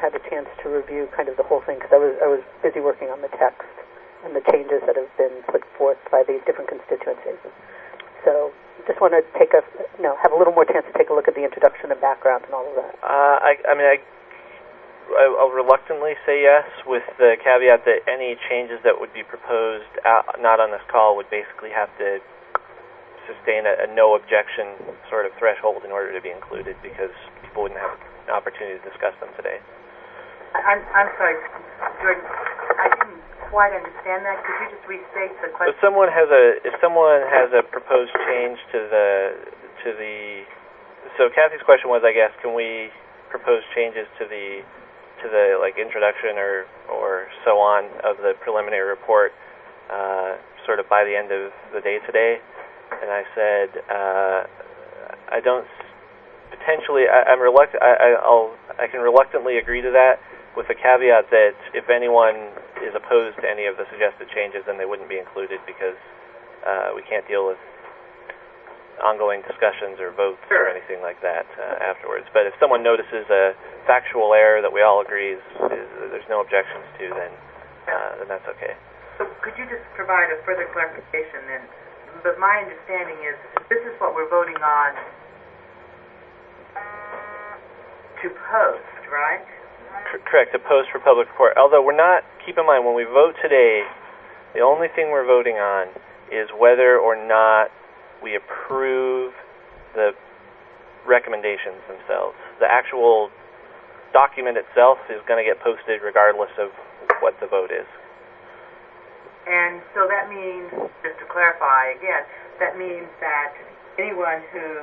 had a chance to review kind of the whole thing because I was busy working on the text and the changes that have been put forth by the different constituencies. So just want to have a little more chance to take a look at the introduction and background and all of that. I'll reluctantly say yes, with the caveat that any changes that would be proposed not on this call would basically have to sustain a no objection sort of threshold in order to be included, because people wouldn't have an opportunity to discuss them today. I'm sorry, Jordan. I didn't quite understand that. Could you just restate the question? If someone has a proposed change to the so Kathy's question was, I guess, can we propose changes to the like introduction or so on of the preliminary report sort of by the end of the day today? And I said I don't potentially. I'm reluctant. I can reluctantly agree to that, with the caveat that if anyone is opposed to any of the suggested changes, then they wouldn't be included, because we can't deal with ongoing discussions or votes or anything like that afterwards. But if someone notices a factual error that we all agree there's no objections to, then that's okay. So could you just provide a further clarification then? But my understanding is this is what we're voting on to post, right? Correct, to post for public report. Although we're not, keep in mind, when we vote today, the only thing we're voting on is whether or not we approve the recommendations themselves. The actual document itself is going to get posted regardless of what the vote is. And so that means, just to clarify again, that means that anyone who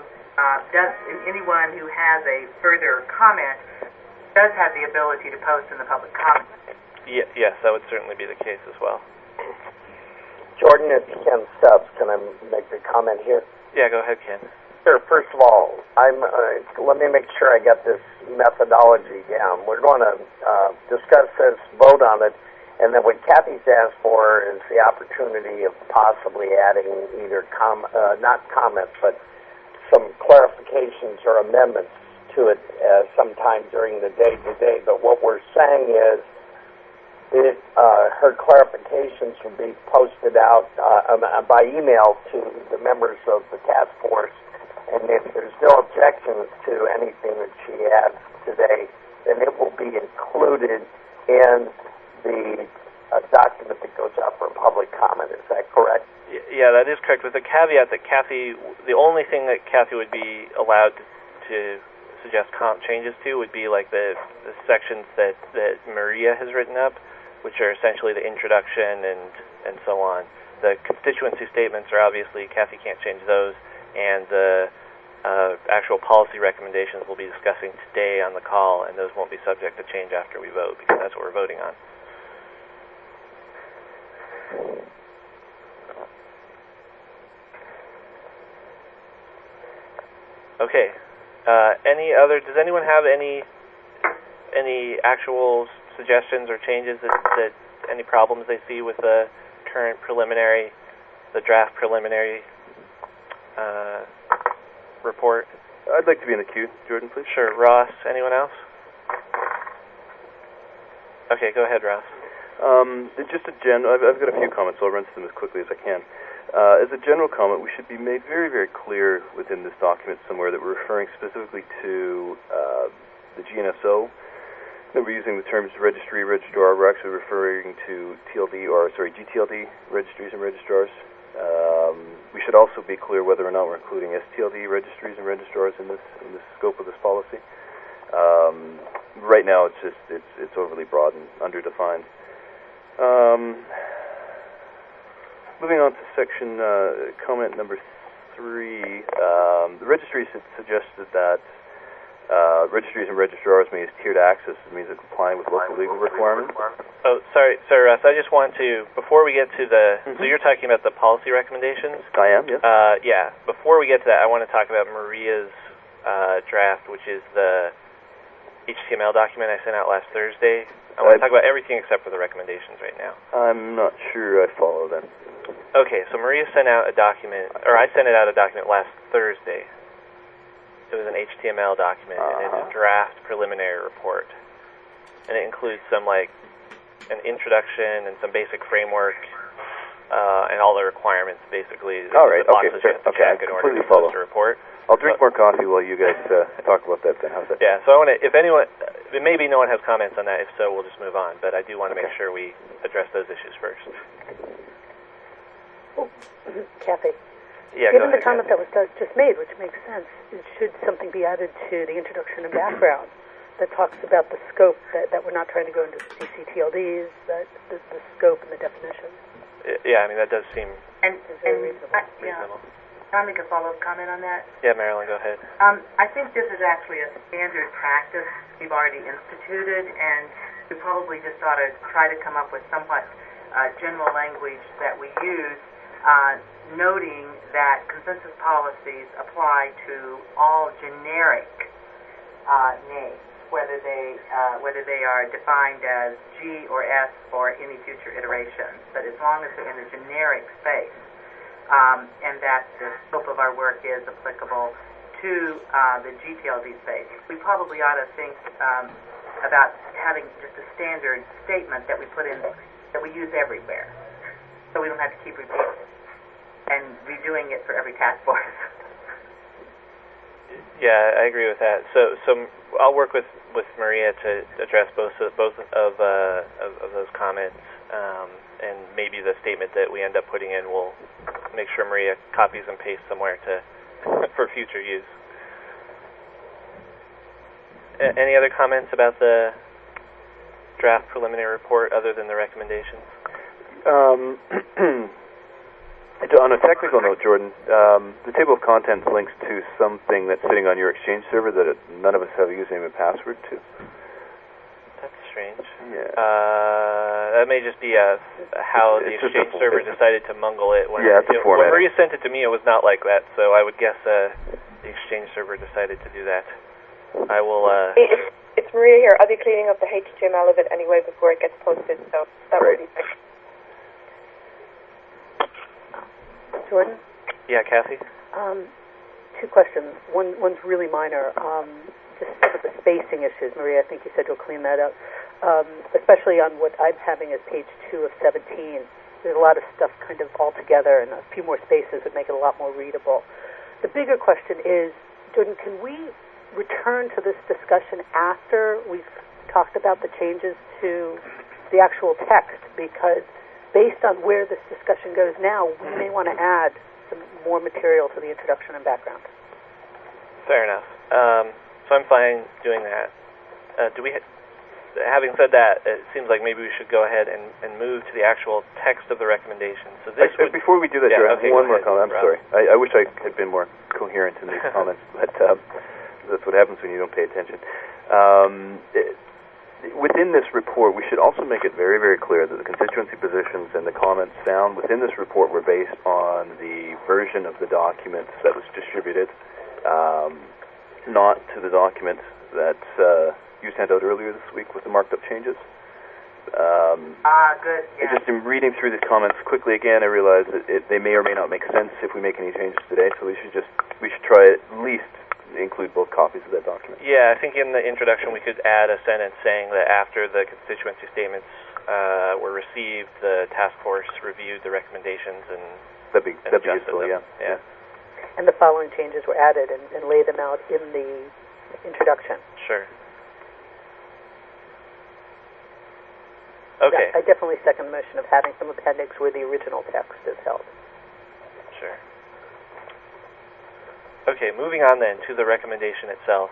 has a further comment does have the ability to post in the public comment. Yes, that would certainly be the case as well. Jordan, it's Ken Stubbs. Can I make a comment here? Yeah, go ahead, Ken. Sure. First of all, let me make sure I get this methodology down. We're going to discuss this, vote on it, and then what Kathy's asked for is the opportunity of possibly adding either not comments, but some clarifications or amendments to it sometime during the day today. But what we're saying is her clarifications will be posted out by email to the members of the task force, and if there's no objections to anything that she adds today, then it will be included in the document that goes out for public comment. Is that correct? Yeah, that is correct, with the caveat that the only thing that Kathy would be allowed to suggest changes to would be like the sections that Maria has written up, which are essentially the introduction and so on. The constituency statements are obviously, Kathy can't change those, and the actual policy recommendations we'll be discussing today on the call, and those won't be subject to change after we vote, because that's what we're voting on. Okay. Does anyone have any actual suggestions or changes that any problems they see with the current the draft preliminary report? I'd like to be in the queue. Jordan, please. Sure. Ross, anyone else? Okay, go ahead, Ross. Just I've got a few comments, so I'll run through them as quickly as I can. As a general comment, we should be made very, very clear within this document somewhere that we're referring specifically to the GNSO, that we're using the terms registry, registrar. We're actually referring to GTLD registries and registrars. We should also be clear whether or not we're including STLD registries and registrars in this scope of this policy. Right now, it's overly broad and underdefined. Moving on to section comment number 3, the registries had suggested that registries and registrars may use tiered access. It means they're complying with local legal requirements. Oh, sorry, Russ. I just want to, before we get to so you're talking about the policy recommendations? I am, yes. Yeah. Before we get to that, I want to talk about Maria's draft, which is the HTML document I sent out last Thursday. I want to talk about everything except for the recommendations right now. I'm not sure I follow that. Okay, so Maria sent out a document, or I sent it out a document last Thursday. It was an HTML document, and it's a draft preliminary report. and it includes some like an introduction and some basic framework and all the requirements, basically. All right. The Okay. boxes you have to check in order to post a report. I'll drink more coffee while you guys talk about that then. How's that? Yeah, so I want to, if anyone, maybe no one has comments on that. If so, we'll just move on. But I do want to make sure we address those issues first. Oh, Kathy. Yeah, Given go the ahead, comment Kathy. that was just made, which makes sense, should something be added to the introduction and background that talks about the scope, that we're not trying to go into CCTLDs, that the scope and the definition? Yeah, I mean, that does seem reasonable. reasonable. Can I make a follow-up comment on that? Yeah, Marilyn, go ahead. I think this is actually a standard practice we've already instituted, and we probably just ought to try to come up with somewhat general language that we use, noting that consensus policies apply to all generic names, whether they are defined as G or S for any future iterations, but as long as they're in the generic space, and that the scope of our work is applicable to the GTLD space, we probably ought to think about having just a standard statement that we put in, that we use everywhere, so we don't have to keep repeating and redoing it for every task force. Yeah, I agree with that. So I'll work with Maria to address both of those comments, and maybe the statement that we end up putting in, we'll make sure Maria copies and pastes somewhere for future use. Any other comments about the draft preliminary report other than the recommendations? On a technical note, Jordan, the table of contents links to something that's sitting on your Exchange server that none of us have a username and password to. That's strange. Yeah. That may just be how the Exchange server decided to mungle it. When Maria sent it to me, it was not like that, so I would guess the Exchange server decided to do that. I will... It's Maria here. I'll be cleaning up the HTML of it anyway before it gets posted, so that will be fixed. Jordan? Yeah, Kathy? Two questions. One's really minor. Just some of the spacing issues. Maria, I think you said you'll clean that up. Especially on what I'm having as page 2 of 17. There's a lot of stuff kind of all together, and a few more spaces would make it a lot more readable. The bigger question is, Jordan, can we return to this discussion after we've talked about the changes to the actual text? Because based on where this discussion goes now, we may want to add some more material to the introduction and background. Fair enough. So I'm fine doing that. Having said that, it seems like maybe we should go ahead and move to the actual text of the recommendation. So this before we do that, yeah, Jordan, one more comment. I'm sorry. I wish I had been more coherent in these comments, but that's what happens when you don't pay attention. Within this report, we should also make it very, very clear that the constituency positions and the comments found within this report were based on the version of the document that was distributed, not to the document that you sent out earlier this week with the marked up changes. Good. Yeah. Just in reading through the comments quickly again, I realized that they may or may not make sense if we make any changes today, so we should try at least include both copies of that document. Yeah, I think in the introduction we could add a sentence saying that after the constituency statements were received, the task force reviewed the recommendations and that'd be useful. them. Yeah. And the following changes were added and lay them out in the introduction. Sure. Okay. I definitely second the motion of having some appendix where the original text is held. Sure. Okay, moving on then to the recommendation itself.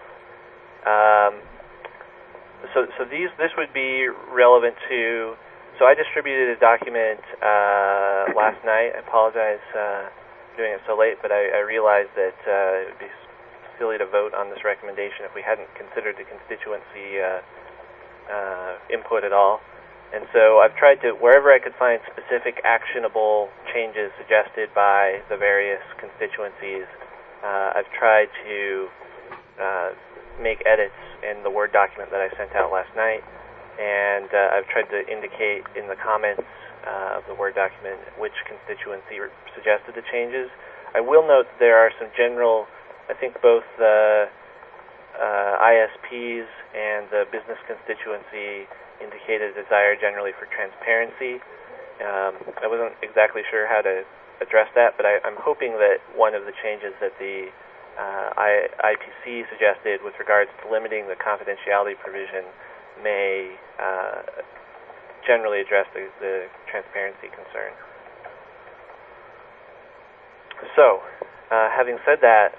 So this would be relevant to. So I distributed a document last night. I apologize doing it so late, but I realized that it would be silly to vote on this recommendation if we hadn't considered the constituency input at all. And so I've tried to, wherever I could find specific actionable changes suggested by the various constituencies, I've tried to make edits in the Word document that I sent out last night, and I've tried to indicate in the comments of the Word document which constituency suggested the changes. I will note there are some general, I think both ISPs and the business constituency indicated a desire generally for transparency. I wasn't exactly sure how to address that, but I'm hoping that one of the changes that the IPC suggested with regards to limiting the confidentiality provision may generally address the transparency concern. So, having said that,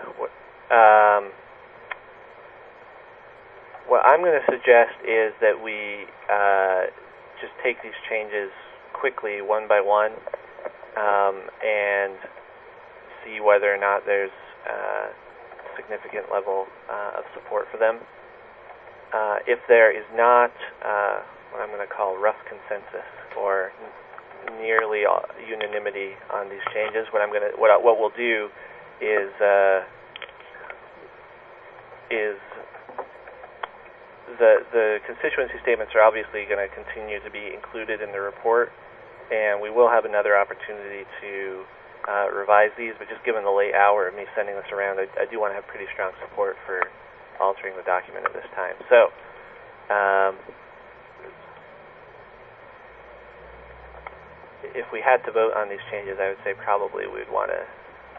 what I'm going to suggest is that we just take these changes quickly, one by one, and see whether or not there's a significant level of support for them. If there is not what I'm going to call rough consensus or nearly unanimity on these changes, what we'll do is the constituency statements are obviously going to continue to be included in the report, and we will have another opportunity to revise these, but just given the late hour of me sending this around, I do want to have pretty strong support for altering the document at this time. So, if we had to vote on these changes, I would say probably we'd want to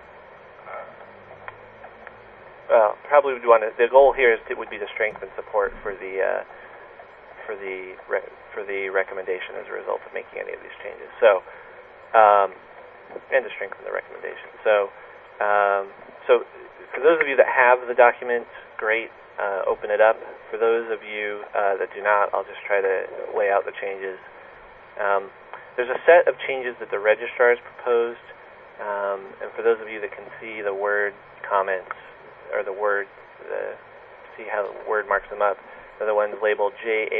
the goal here would be to strengthen support for the recommendation as a result of making any of these changes. So, and to strengthen the recommendation. So for those of you that have the document, great, open it up. For those of you that do not, I'll just try to lay out the changes. There's a set of changes that the registrars proposed, and for those of you that can see the Word comments, or see how the Word marks them up, they're the ones labeled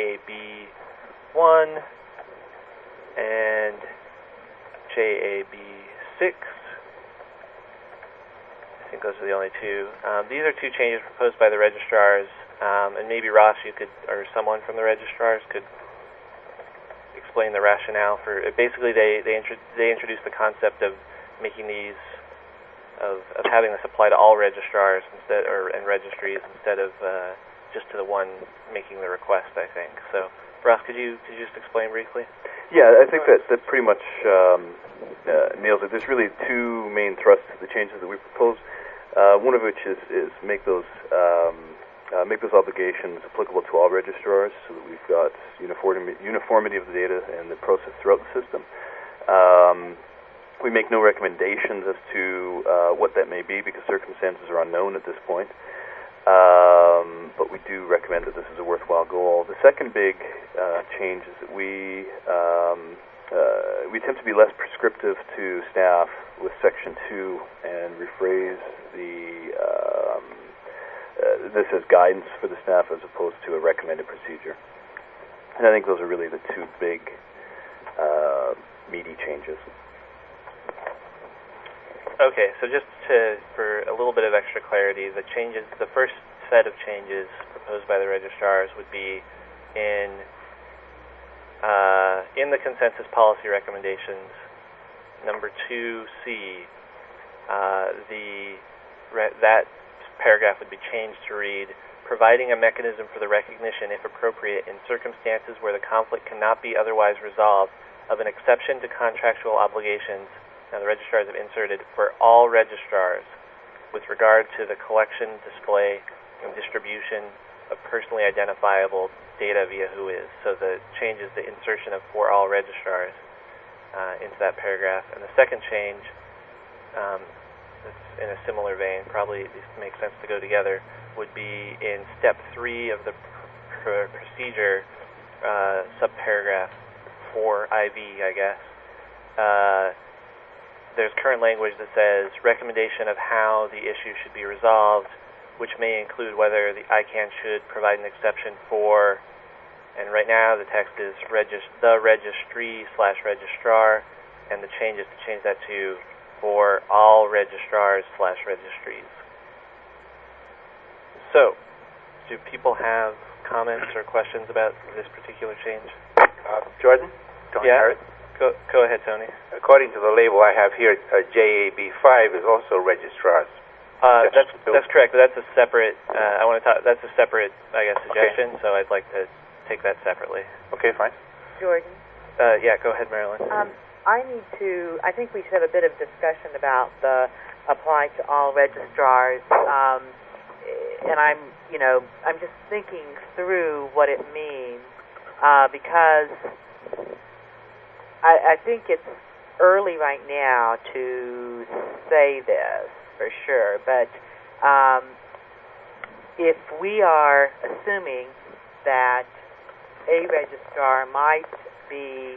JAB1 and JAB6. I think those are the only two. These are two changes proposed by the registrars, and maybe Ross, you could, or someone from the registrars could explain the rationale for it. Basically, they introduced the concept of making these of having this apply to all registrars and registries instead of just to the one making the request, I think. So, Ross, could you just explain briefly? Yeah, I think that pretty much nails it. There's really two main thrusts to the changes that we propose. One of which is make those obligations applicable to all registrars, so that we've got uniformity of the data and the process throughout the system. We make no recommendations as to what that may be, because circumstances are unknown at this point. But we do recommend that this is a worthwhile goal. The second big change is that we attempt to be less prescriptive to staff with Section 2 and rephrase this as guidance for the staff as opposed to a recommended procedure. And I think those are really the two big meaty changes. Okay, so just for a little bit of extra clarity, the first set of changes proposed by the registrars would be in the consensus policy recommendations, number 2C. That paragraph would be changed to read, providing a mechanism for the recognition, if appropriate, in circumstances where the conflict cannot be otherwise resolved, of an exception to contractual obligations. Now, the registrars have inserted for all registrars with regard to the collection, display, and distribution of personally identifiable data via WHOIS. So the change is the insertion of for all registrars into that paragraph. And the second change, that's in a similar vein, probably these make sense to go together, would be in step 3 of the procedure, subparagraph 4IV, I guess. There's current language that says recommendation of how the issue should be resolved, which may include whether the ICANN should provide an exception for, and right now the text is the registry/registrar, and the change is to change that to for all registrars/registries. So, do people have comments or questions about this particular change? Jordan? Tony Yeah? Harris. Go ahead, Tony. According to the label I have here, JAB5 is also registrars. That's correct. But that's a separate. I want to talk. That's a separate, I guess, suggestion. Okay. So I'd like to take that separately. Okay, fine. Jordan. Yeah, go ahead, Marilyn. I think we should have a bit of discussion about the apply to all registrars, and I'm just thinking through what it means, because I think it's early right now to say this for sure, but if we are assuming that a registrar might be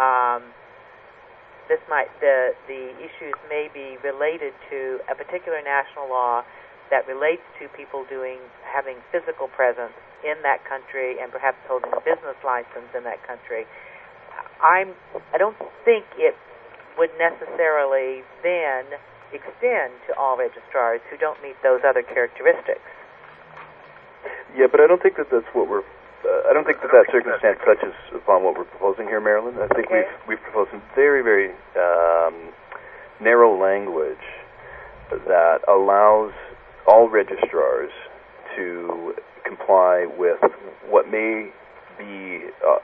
the issues may be related to a particular national law that relates to people having physical presence in that country and perhaps holding a business license in that country. I don't think it would necessarily then extend to all registrars who don't meet those other characteristics. Yeah, but I don't think that's what we're. I don't think that circumstance touches upon what we're proposing here, Marilyn. I think we've proposed some very, very narrow language that allows all registrars to comply with what may be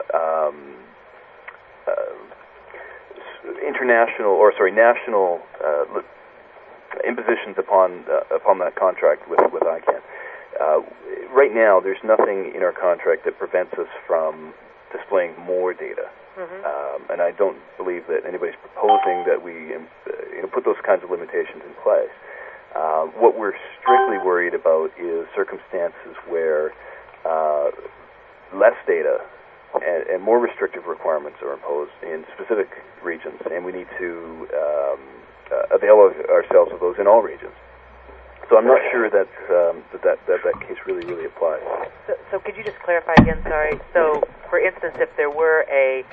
national impositions upon that contract with ICANN. Right now, there's nothing in our contract that prevents us from displaying more data, and I don't believe that anybody's proposing that we put those kinds of limitations in place. What we're strictly worried about is circumstances where less data and more restrictive requirements are imposed in specific regions, and we need to avail ourselves of those in all regions. So I'm not sure that case really applies. So could you just clarify again? Sorry. So, for instance, if there were a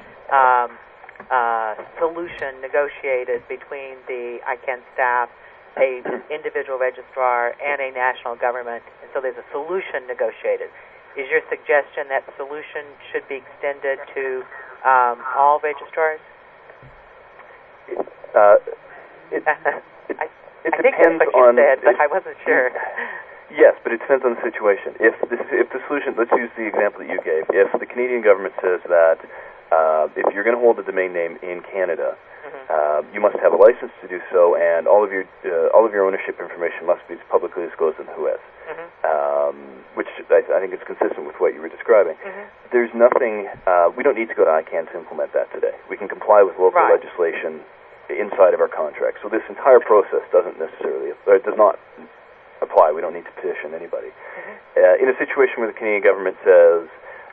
solution negotiated between the ICANN staff, a individual registrar, and a national government, and so there's a solution negotiated, is your suggestion that solution should be extended to all registrars? It I think that's what you said, but I wasn't sure. Yes, but it depends on the situation. If the solution, let's use the example that you gave. If the Canadian government says that if you're going to hold a domain name in Canada, you must have a license to do so, and all of your ownership information must be publicly disclosed in the WHOIS, which I think is consistent with what you were describing. There's nothing. We don't need to go to ICANN to implement that today. We can comply with local legislation inside of our contract. So this entire process does not apply. We don't need to petition anybody. In a situation where the Canadian government says,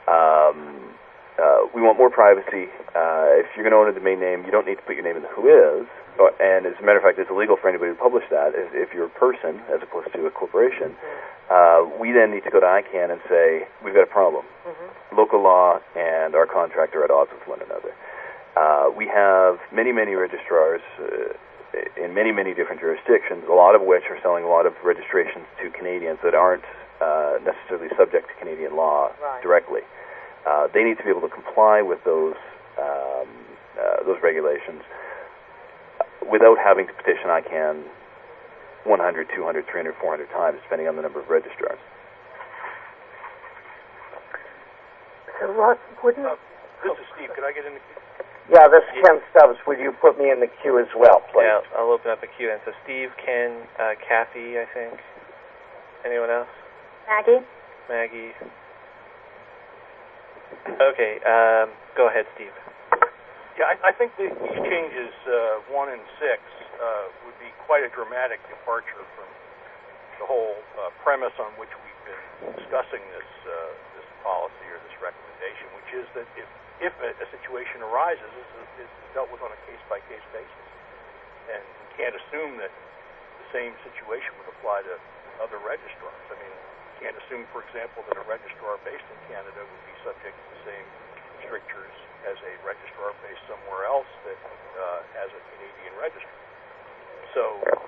we want more privacy, if you're going to own a domain name, you don't need to put your name in the WHOIS, and as a matter of fact, it's illegal for anybody to publish that if you're a person as opposed to a corporation, we then need to go to ICANN and say, we've got a problem. Local law and our contract are at odds with one another. We have many registrars in many different jurisdictions, a lot of which are selling a lot of registrations to Canadians that aren't necessarily subject to Canadian law directly. They need to be able to comply with those regulations without having to petition ICANN 100, 200, 300, 400 times, depending on the number of registrars. So, Ross, wouldn't... This is Steve. Could I get in the queue? Yeah, this is Ken Stubbs. Would you put me in the queue as well, please? Yeah, I'll open up a queue. And so Steve, Ken, Kathy, I think. Anyone else? Maggie. Okay, go ahead, Steve. Yeah, I think these changes, 1 and 6, would be quite a dramatic departure from the whole premise on which we've been discussing this policy or this recommendation, which is that if a situation arises, it's dealt with on a case-by-case basis. And we can't assume that the same situation would apply to other registrars. I mean, we can't assume, for example, that a registrar based in Canada would be subject to the same strictures as a registrar based somewhere else that has a Canadian registrar. So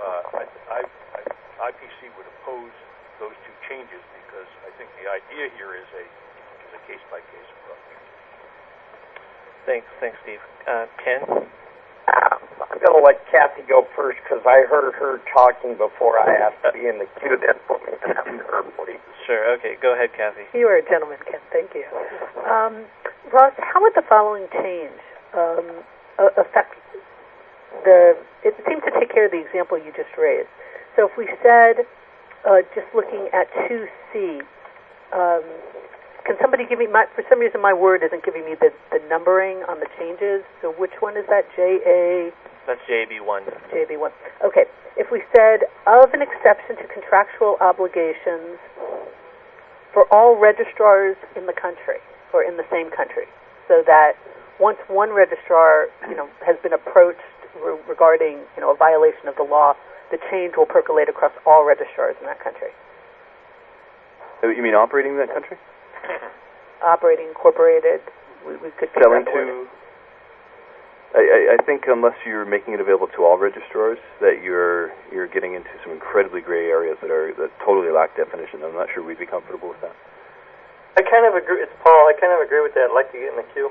IPC would oppose those two changes because I think the idea here is a case-by-case approach. Thanks, Steve. Ken? going to let Kathy go first because I heard her talking before I asked to be in the queue. Then put me after her, please. Sure. Okay. Go ahead, Kathy. You are a gentleman, Ken. Thank you. Ross, how would the following change affect the... It seems to take care of the example you just raised. So if we said, just looking at 2C, can somebody give me... for some reason, my Word isn't giving me the numbering on the changes. So which one is that? That's JB1. JB1. Okay. If we said, of an exception to contractual obligations for all registrars in the country, or in the same country, so that once one registrar, has been approached regarding, a violation of the law, the change will percolate across all registrars in that country. You mean operating in that country? Operating, incorporated, we could figure selling out the word. I think unless you're making it available to all registrars, that you're getting into some incredibly gray areas that totally lack definition. I'm not sure we'd be comfortable with that. I kind of agree. It's Paul. I kind of agree with that. I'd like to get in the queue.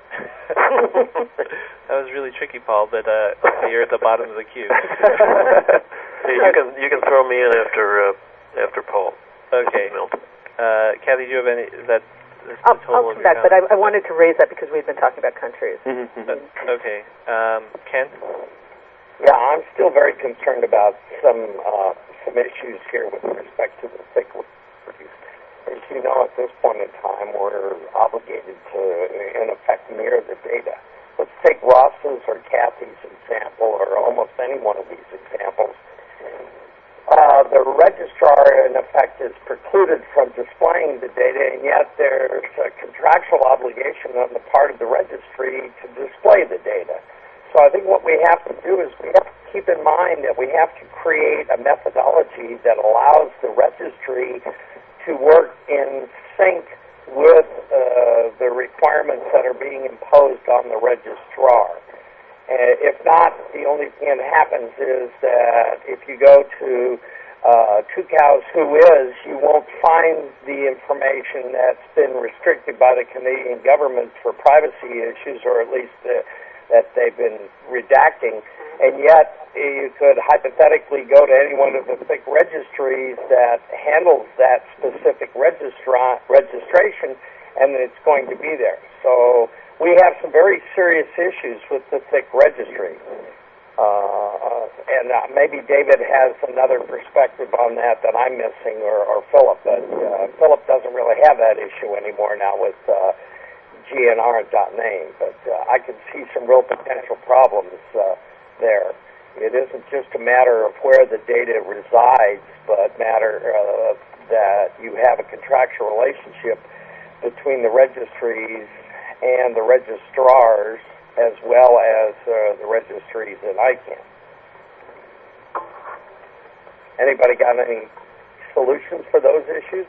That was really tricky, Paul, but you're at the bottom of the queue. Hey, you can throw me in after Paul. Okay. Kathy, do you have any... I'll come back, but I wanted to raise that because we've been talking about countries. Okay. Ken? Yeah, I'm still very concerned about some issues here with respect to the thick registries. As you know, at this point in time, we're obligated to, in effect, mirror the data. Let's take Ross's or Kathy's example, or almost any one of these examples. The registrar, in effect, is precluded from displaying the data, and yet there's a contractual obligation on the part of the registry to display the data. So I think what we have to do is we have to keep in mind that we have to create a methodology that allows the registry to work in sync with the requirements that are being imposed on the registrar. If not, the only thing that happens is that if you go to Tucows Who Is, you won't find the information that's been restricted by the Canadian government for privacy issues, or at least that they've been redacting. And yet, you could hypothetically go to any one of the thick registries that handles that specific registration, and it's going to be there. So we have some very serious issues with the thick registry. And maybe David has another perspective on that I'm missing, or Philip. But Philip doesn't really have that issue anymore now with GNR.name. But I can see some real potential problems there. It isn't just a matter of where the data resides, but matter that you have a contractual relationship between the registries and the registrars, as well as the registries in ICANN. Anybody got any solutions for those issues?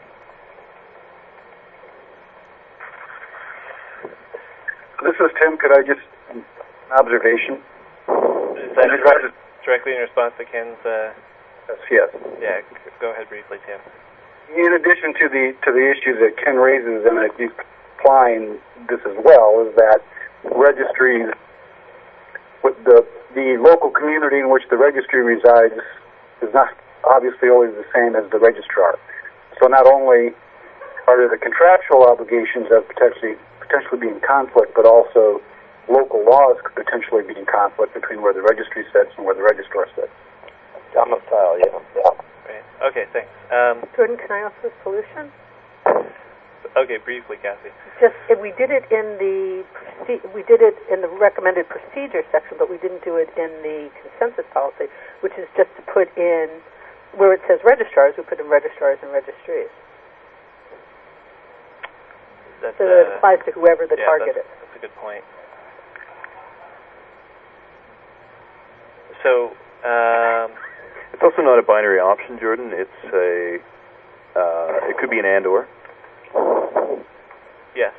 This is Tim. Could I just observation? Is that directly in response to Ken's? Yes. Yeah. Go ahead briefly, Tim. In addition to the issues that Ken raises, and I do applying this as well, is that registries, with the local community in which the registry resides, is not obviously always the same as the registrar. So not only are there the contractual obligations that potentially be in conflict, but also local laws could potentially be in conflict between where the registry sits and where the registrar sits. Domicile, yeah. Right. Okay, thanks. Jordan, can I offer a solution? Okay, briefly, Kathy. Just we did it in the recommended procedure section, but we didn't do it in the consensus policy, which is just to put in where it says registrars, we put in registrars and registries. That's, so that it applies to whoever the target is. That's a good point. So it's also not a binary option, Jordan. It's it could be an and/or. Yes.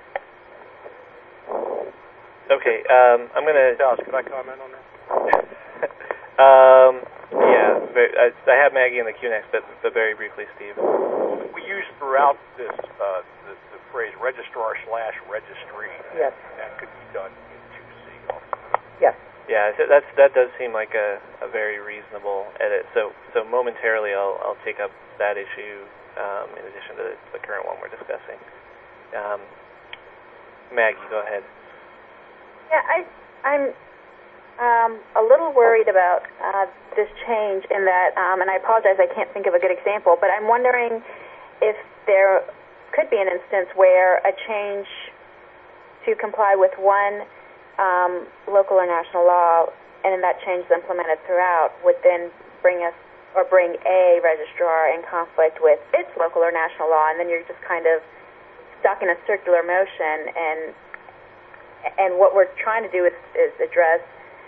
Okay. I'm gonna. Dallas, can I comment on that? Yeah. I have Maggie in the queue next, but very briefly, Steve. We use throughout this the phrase registrar/registry. Yes. That could be done in 2C also. Yes. Yeah, that does seem like a very reasonable edit. So momentarily, I'll take up that issue in addition to the current one we're discussing. Maggie, go ahead. Yeah, I'm a little worried about this change in that, and I apologize, I can't think of a good example, but I'm wondering if there could be an instance where a change to comply with one local or national law, and then that change is implemented throughout, would then bring a registrar in conflict with its local or national law, and then you're just kind of stuck in a circular motion. And what we're trying to do is address,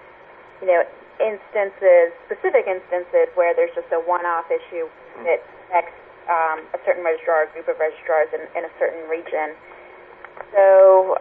specific instances where there's just a one-off issue that affects a certain registrar or group of registrars in a certain region. So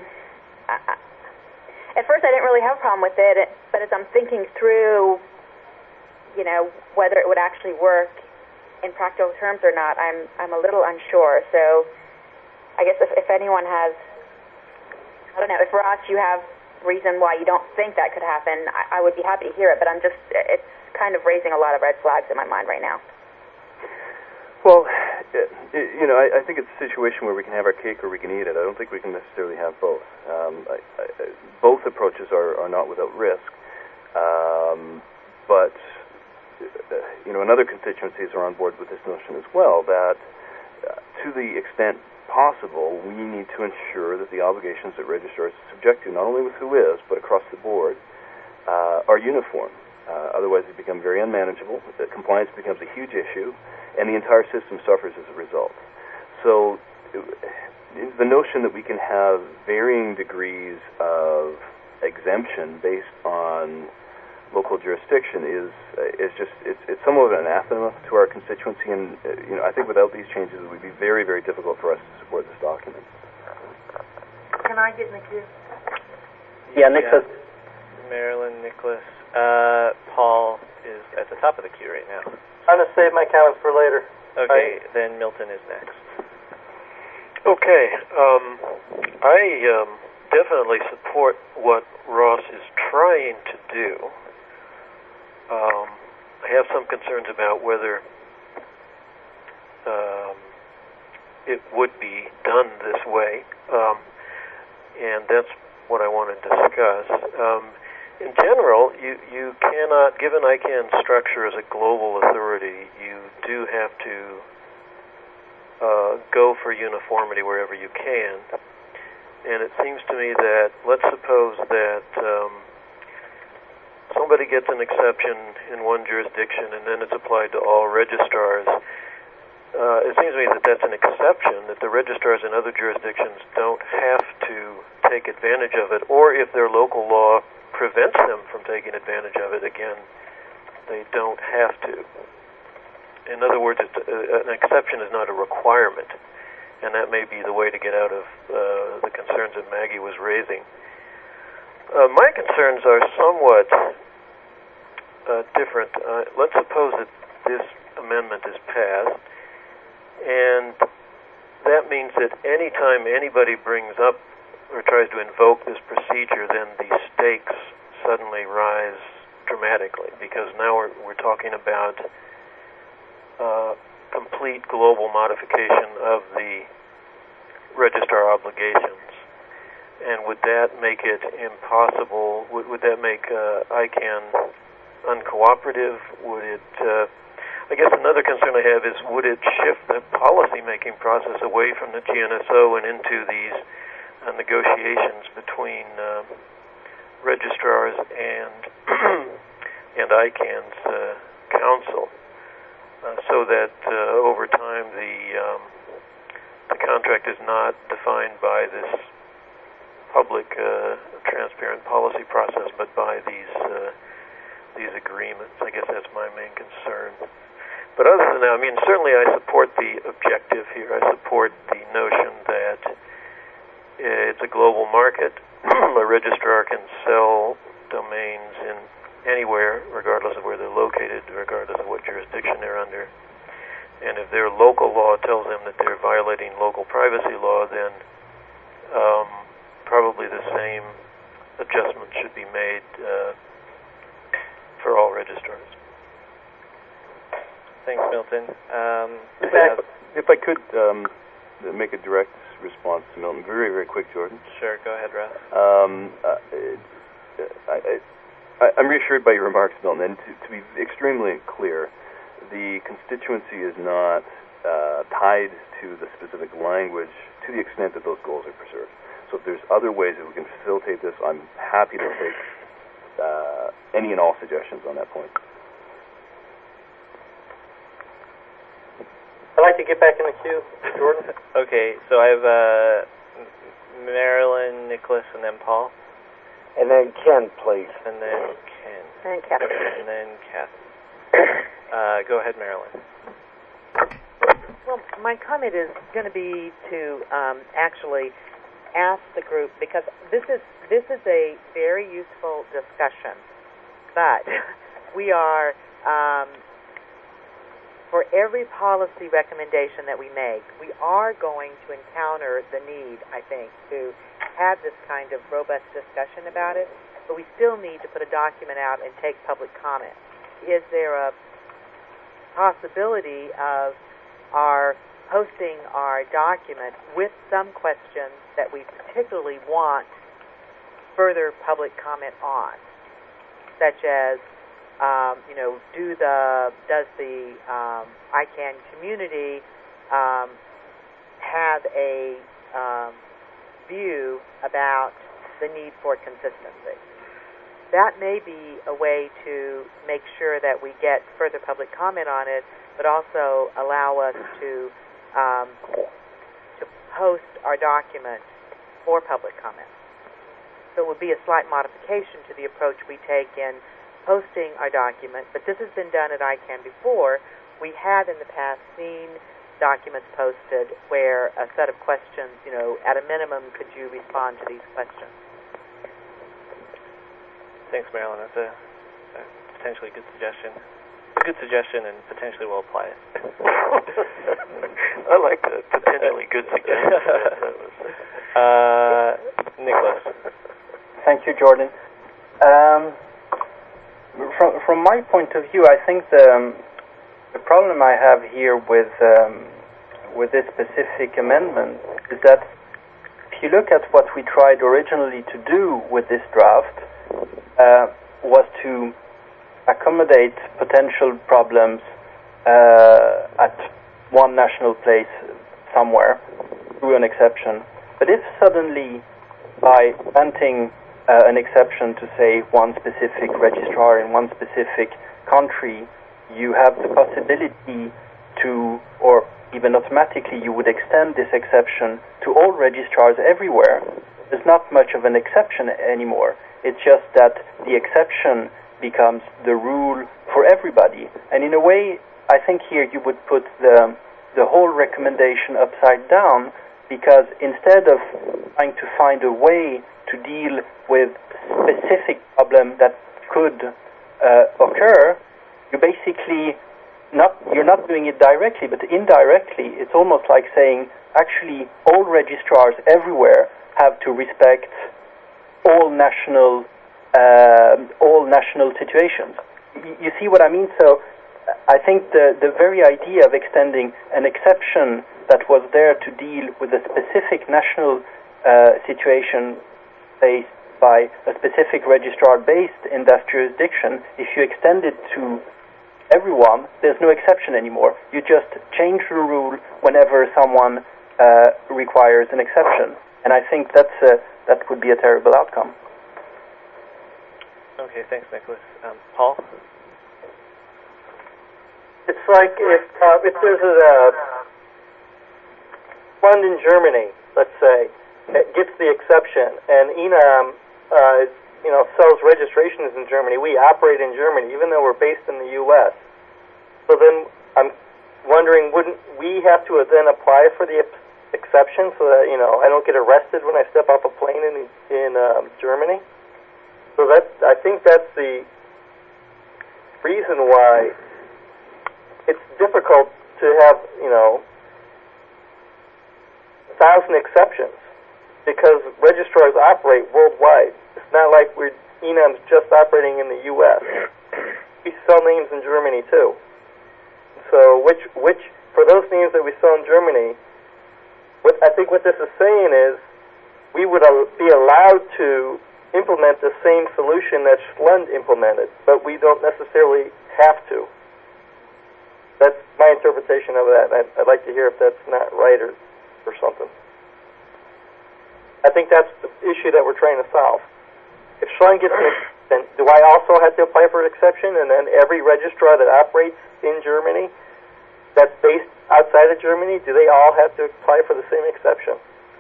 at first I didn't really have a problem with it, but as I'm thinking through, whether it would actually work in practical terms or not, I'm a little unsure. So I guess if anyone has, I don't know, if Ross, you have reason why you don't think that could happen, I would be happy to hear it, but it's kind of raising a lot of red flags in my mind right now. Well, I think it's a situation where we can have our cake or we can eat it. I don't think we can necessarily have both. Both approaches are not without risk, but other constituencies are on board with this notion as well, that to the extent possible, we need to ensure that the obligations that registrars are subject to, not only with WHOIS, but across the board, are uniform. Otherwise, they become very unmanageable. The compliance becomes a huge issue, and the entire system suffers as a result. So the notion that we can have varying degrees of exemption based on local jurisdiction is it's somewhat of an anathema to our constituency, and I think without these changes it would be very, very difficult for us to support this document. Can I get in the queue? Yeah, Nicholas. Marilyn, Nicholas. Paul is at the top of the queue right now. I'm going to save my comments for later. Okay, then Milton is next. Okay, I definitely support what Ross is trying to do. I have some concerns about whether it would be done this way, and that's what I want to discuss. In general, you cannot, given ICANN's structure as a global authority, you do have to go for uniformity wherever you can. And it seems to me that, let's suppose that somebody gets an exception in one jurisdiction and then it's applied to all registrars. It seems to me that that's an exception, that the registrars in other jurisdictions don't have to take advantage of it, or if their local law prevents them from taking advantage of it, again, they don't have to. In other words, an exception is not a requirement, and that may be the way to get out of the concerns that Maggie was raising. My concerns are somewhat different. Let's suppose that this amendment is passed, and that means that any time anybody brings up or tries to invoke this procedure, then the stakes suddenly rise dramatically, because now we're talking about complete global modification of the registrar obligations. And would that make it impossible? Would that make ICANN uncooperative? Would it? I guess another concern I have is, would it shift the policy-making process away from the GNSO and into these negotiations between registrars and ICANN's council, so that over time the contract is not defined by this public, transparent policy process, but by these agreements. I guess that's my main concern. But other than that, I mean, certainly I support the objective here. I support the notion that it's a global market. A registrar can sell domains in anywhere, regardless of where they're located, regardless of what jurisdiction they're under. And if their local law tells them that they're violating local privacy law, then probably the same adjustments should be made for all registrars. Thanks, Milton. If I could make a direct response to Milton, very, very quick, Jordan. Sure, go ahead, Russ. I'm reassured by your remarks, Milton, and to be extremely clear, the constituency is not tied to the specific language to the extent that those goals are preserved. So if there's other ways that we can facilitate this, I'm happy to take any and all suggestions on that point. I'd like to get back in the queue, Jordan. Okay, so I have Marilyn, Nicholas, and then Paul. And then Ken, please. And then Ken. And Kathy. And then Kathy. Go ahead, Marilyn. Well, my comment is going to be to actually ask the group, because this is a very useful discussion, but we are, for every policy recommendation that we make, we are going to encounter the need, I think, to have this kind of robust discussion about it, but we still need to put a document out and take public comment. Is there a possibility of our posting our document with some questions that we particularly want further public comment on, such as, does the ICANN community have a view about the need for consistency? That may be a way to make sure that we get further public comment on it, but also allow us to post our document for public comment. So it would be a slight modification to the approach we take in posting our document, but this has been done at ICANN before. We have in the past seen documents posted where a set of questions, at a minimum, could you respond to these questions? Thanks, Marilyn. That's a potentially good suggestion. It's a good suggestion, and potentially we'll apply it. I like the potentially good suggestion. Nicholas. Thank you, Jordan. From my point of view, I think the problem I have here with this specific amendment is that if you look at what we tried originally to do with this draft, was to accommodate potential problems at one national place somewhere through an exception. But if suddenly, by granting an exception to, say, one specific registrar in one specific country, you have the possibility to, or even automatically you would extend this exception to all registrars everywhere, there's not much of an exception anymore. It's just that the exception becomes the rule for everybody. And in a way, I think here you would put the whole recommendation upside down, because instead of trying to find a way to deal with specific problem that could occur, you're not doing it directly, but indirectly. It's almost like saying, actually, all registrars everywhere have to respect all national situations. You see what I mean? So I think the very idea of extending an exception that was there to deal with a specific national situation faced by a specific registrar based in that jurisdiction, if you extend it to everyone, there's no exception anymore. You just change the rule whenever someone requires an exception. And I think that would be a terrible outcome. Okay, thanks, Nicholas. Paul? It's like if there's a fund in Germany, let's say, that gets the exception, and ENAM sells registrations in Germany. We operate in Germany, even though we're based in the U.S. So then I'm wondering, wouldn't we have to then apply for the exception so that I don't get arrested when I step off a plane in Germany? So I think that's the reason why it's difficult to have 1,000 exceptions because registrars operate worldwide. It's not like Enam's just operating in the U.S. We sell names in Germany too. So for those names that we sell in Germany, I think what this is saying is we would be allowed to implement the same solution that Schlund implemented, but we don't necessarily have to. That's my interpretation of that. I'd like to hear if that's not right or something. I think that's the issue that we're trying to solve. If Schlund gets an exception, do I also have to apply for an exception? And then every registrar that operates in Germany that's based outside of Germany, do they all have to apply for the same exception?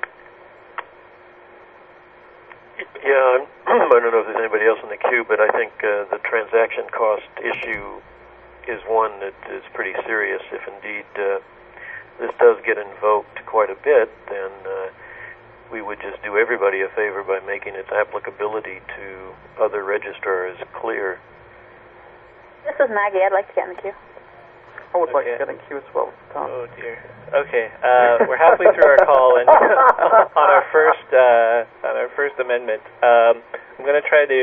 Yeah, I don't know if there's anybody else in the queue, but I think the transaction cost issue is one that is pretty serious. If indeed this does get invoked quite a bit, then we would just do everybody a favor by making its applicability to other registrars clear. This is Maggie. I'd like to get in the queue. I would like to get in queue as well, Tom. Oh dear. Okay, we're halfway through our call, and on our first amendment, I'm going to try to.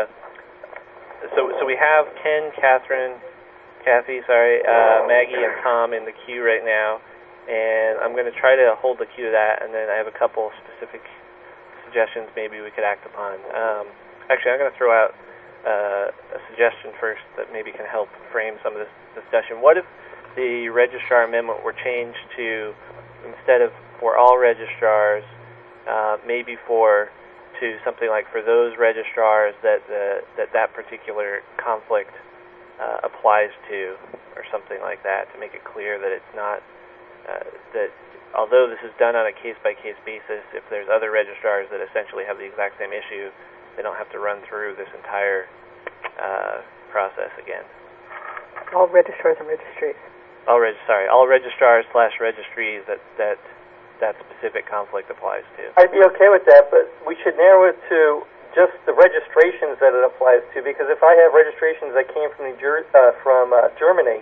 So we have Ken, Catherine, Kathy, Maggie, and Tom in the queue right now, and I'm going to try to hold the queue to that, and then I have a couple specific suggestions maybe we could act upon. Actually, I'm going to throw out a suggestion first that maybe can help frame some of this discussion. What if the registrar amendment were changed to, instead of for all registrars, maybe to something like for those registrars that particular conflict applies to, or something like that, to make it clear that it's not that although this is done on a case-by-case basis, if there's other registrars that essentially have the exact same issue, they don't have to run through this entire process again. All registrars and registries. All registrars / registries that specific conflict applies to. I'd be okay with that, but we should narrow it to just the registrations that it applies to, because if I have registrations that came from Germany,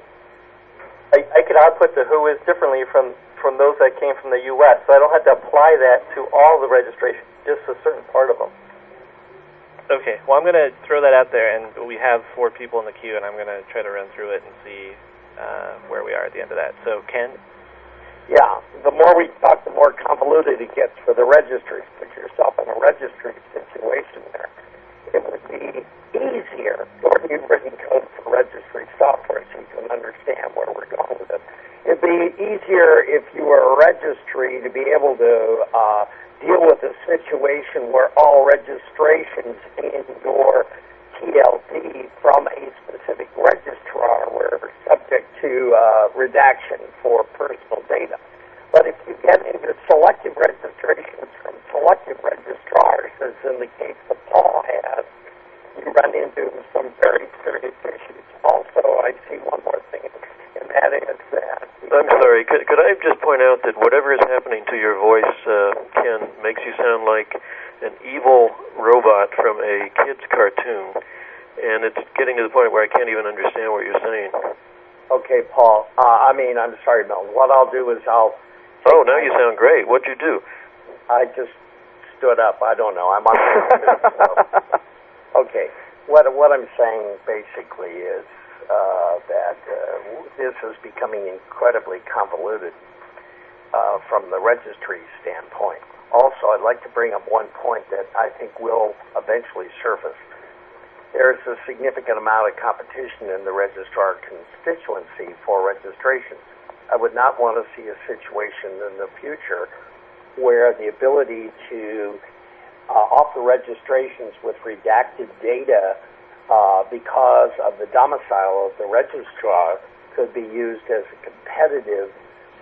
I could output the who is differently from those that came from the U.S., so I don't have to apply that to all the registrations, just a certain part of them. Okay, well, I'm going to throw that out there, and we have 4 people in the queue, and I'm going to try to run through it and see where we are at the end of that. So, Ken? Yeah, the more we talk, the more convoluted it gets for the registries. Put yourself in a registry situation there. It would be easier, or you've written code for registry software so you can understand where we're going with it. It'd be easier if you were a registry to be able to deal with a situation where all registrations in your TLD from a specific registrar were subject to redaction for personal data. But if you get into selective registrations from selective registrars, as in the case that Paul has, you run into some very serious issues. Also, I see one more thing, and that is that... I'm sorry, could I just point out that whatever is happening to your voice, Ken, makes you sound like an evil robot from a kid's cartoon, and it's getting to the point where I can't even understand what you're saying. Okay, Paul. I'm sorry, Milton. What I'll do is I'll... Oh, now you sound great. What'd you do? I just stood up. I don't know. I'm on Okay. What I'm saying basically is that this is becoming incredibly convoluted from the registry standpoint. Also, I'd like to bring up one point that I think will eventually surface. There's a significant amount of competition in the registrar constituency for registrations. I would not want to see a situation in the future where the ability to offer registrations with redacted data because of the domicile of the registrar could be used as a competitive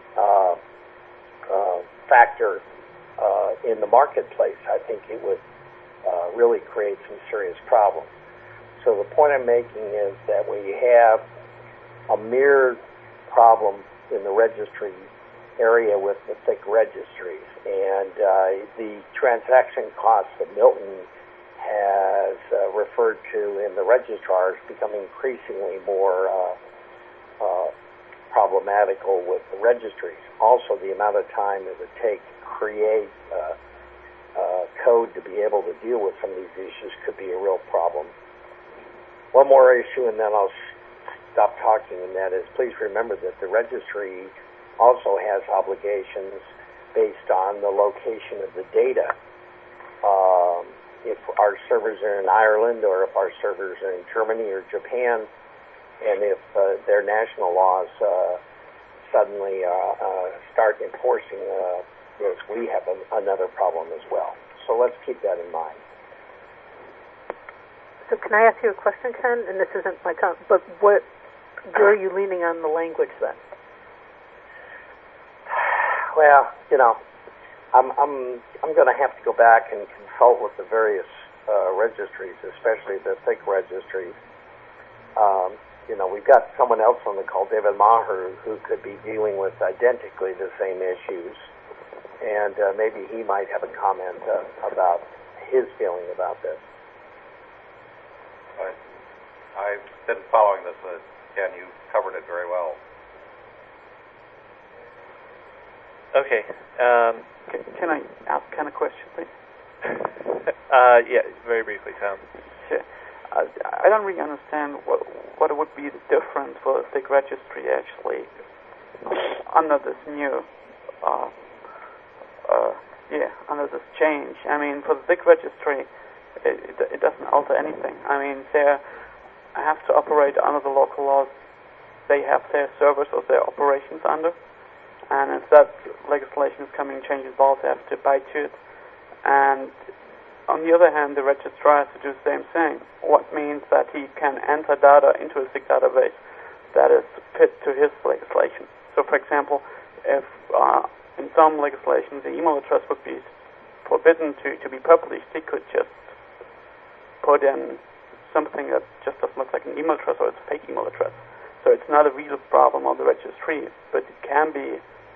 factor in the marketplace. I think it would really create some serious problems. So the point I'm making is that when you have a mirrored problem in the registry area with the thick registries, and the transaction costs that Milton has referred to in the registrars becoming increasingly more problematical with the registries. Also, the amount of time it would take to create code to be able to deal with some of these issues could be a real problem. One more issue, and then I'll stop talking, and that is, please remember that the registry also has obligations based on the location of the data. If our servers are in Ireland, or if our servers are in Germany or Japan, and if their national laws suddenly start enforcing this, we have another problem as well. So let's keep that in mind. So can I ask you a question, Ken? And this isn't my but where are you leaning on the language then? Well, I'm going to have to go back and consult with the various registries, especially the thick registries. We've got someone else on the call, David Maher, who could be dealing with identically the same issues, and maybe he might have a comment about his feeling about this. I've been following this, Ken. You covered it very well. Okay. Can I ask Ken a question, please? Yeah, very briefly, Tom. Sure. I don't really understand what would be the difference for a thick registry actually under this new, under this change. I mean, for the thick registry, it doesn't alter anything. I mean, they have to operate under the local laws they have their servers or their operations under. And if that legislation is coming, changes laws, they have to abide to it. And on the other hand, the registrar has to do the same thing. What means that he can enter data into a SIG database that is fit to his legislation. So, for example, if in some legislation the email address would be forbidden to be published, he could just put in something that just doesn't look like an email address, or it's a fake email address. So it's not a real problem of the registry, but it can be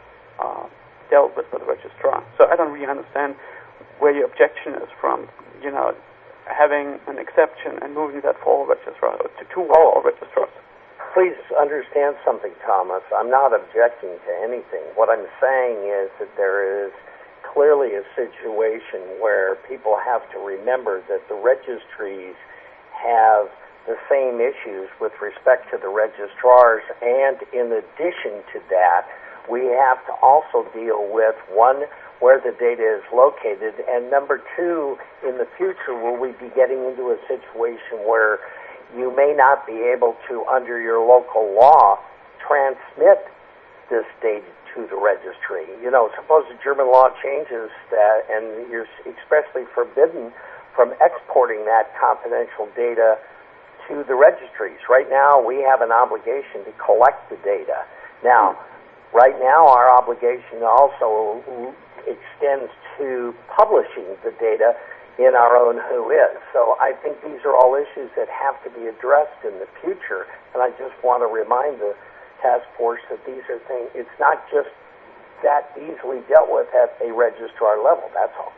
dealt with by the registrar. So I don't really understand where your objection is from, having an exception and moving that for all registrars, or to all registrars. Please understand something, Thomas. I'm not objecting to anything. What I'm saying is that there is clearly a situation where people have to remember that the registries have the same issues with respect to the registrars, and in addition to that, we have to also deal with, one, where the data is located, and number two, in the future, will we be getting into a situation where you may not be able to, under your local law, transmit this data to the registry. Suppose the German law changes that, and you're expressly forbidden from exporting that confidential data to the registries. Right now, we have an obligation to collect the data. Now, right now, our obligation also extends to publishing the data in our own WHOIS. So I think these are all issues that have to be addressed in the future, and I just want to remind the task force that these are things, it's not just that easily dealt with at a registrar level, that's all.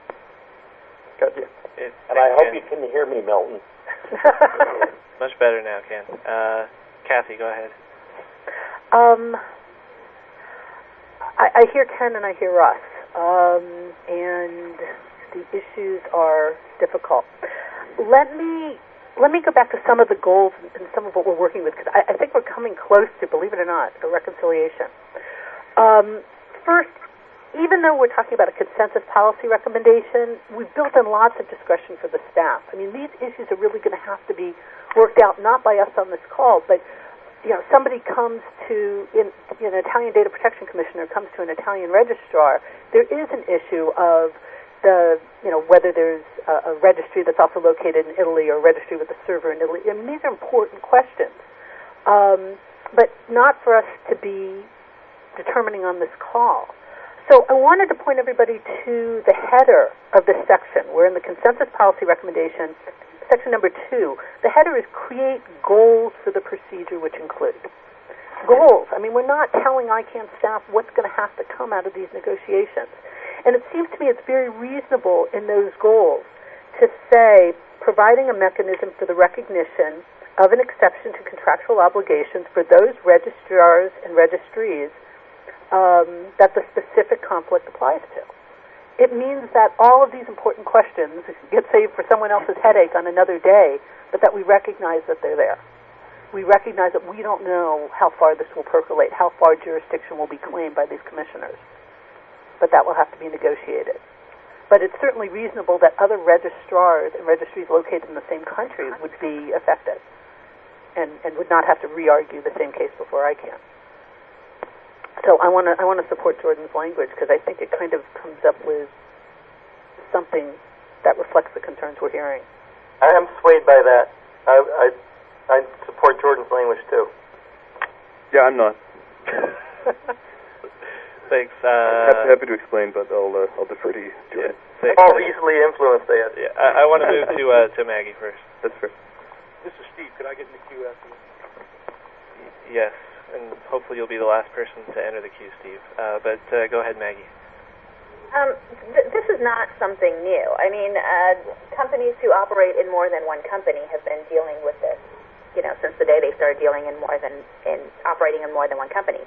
Got you. And I hope you can hear me, Milton. Much better now, Ken. Kathy, go ahead. I hear Ken and I hear Russ, and the issues are difficult. Let me go back to some of the goals and some of what we're working with, because I think we're coming close to, believe it or not, a reconciliation. First, even though we're talking about a consensus policy recommendation, we've built in lots of discretion for the staff. I mean, these issues are really going to have to be worked out, not by us on this call, but somebody comes to, an Italian data protection commissioner comes to an Italian registrar, there is an issue of whether there's a registry that's also located in Italy or a registry with a server in Italy. I mean, these are important questions, but not for us to be determining on this call. So I wanted to point everybody to the header of this section. We're in the consensus policy recommendation, section number 2. The header is create goals for the procedure, which include goals. I mean, we're not telling ICANN staff what's going to have to come out of these negotiations. And it seems to me it's very reasonable in those goals to say providing a mechanism for the recognition of an exception to contractual obligations for those registrars and registries that the specific conflict applies to. it means that all of these important questions get saved for someone else's headache on another day, but that we recognize that they're there. We recognize that we don't know how far this will percolate, how far jurisdiction will be claimed by these commissioners, but that will have to be negotiated. But it's certainly reasonable that other registrars and registries located in the same country would be affected and would not have to re-argue the same case before I can. So I want to support Jordan's language because I think it kind of comes up with something that reflects the concerns we're hearing. I am swayed by that. I support Jordan's language too. Yeah, I'm not. Thanks. Happy to explain, but I'll defer to you, Jordan. Yeah, all easily influenced, Ed. Yeah, I want to move to Maggie first. That's fair. This is Steve. Could I get in the queue after this? Yes, and hopefully you'll be the last person to enter the queue, Steve. But go ahead, Maggie. This is not something new. I mean, companies who operate in more than one company have been dealing with this, since the day they started dealing in operating in more than one company.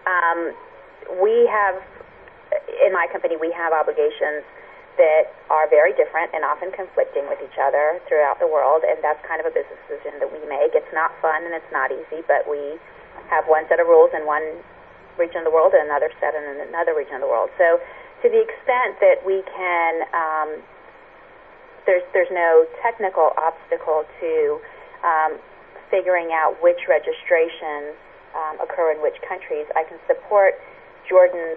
We have, in my company, we have obligations that are very different and often conflicting with each other throughout the world, and that's kind of a business decision that we make. It's not fun and it's not easy, but we have one set of rules in one region of the world and another set in another region of the world. So to the extent that we can, there's no technical obstacle to figuring out which registrations occur in which countries, I can support Jordan's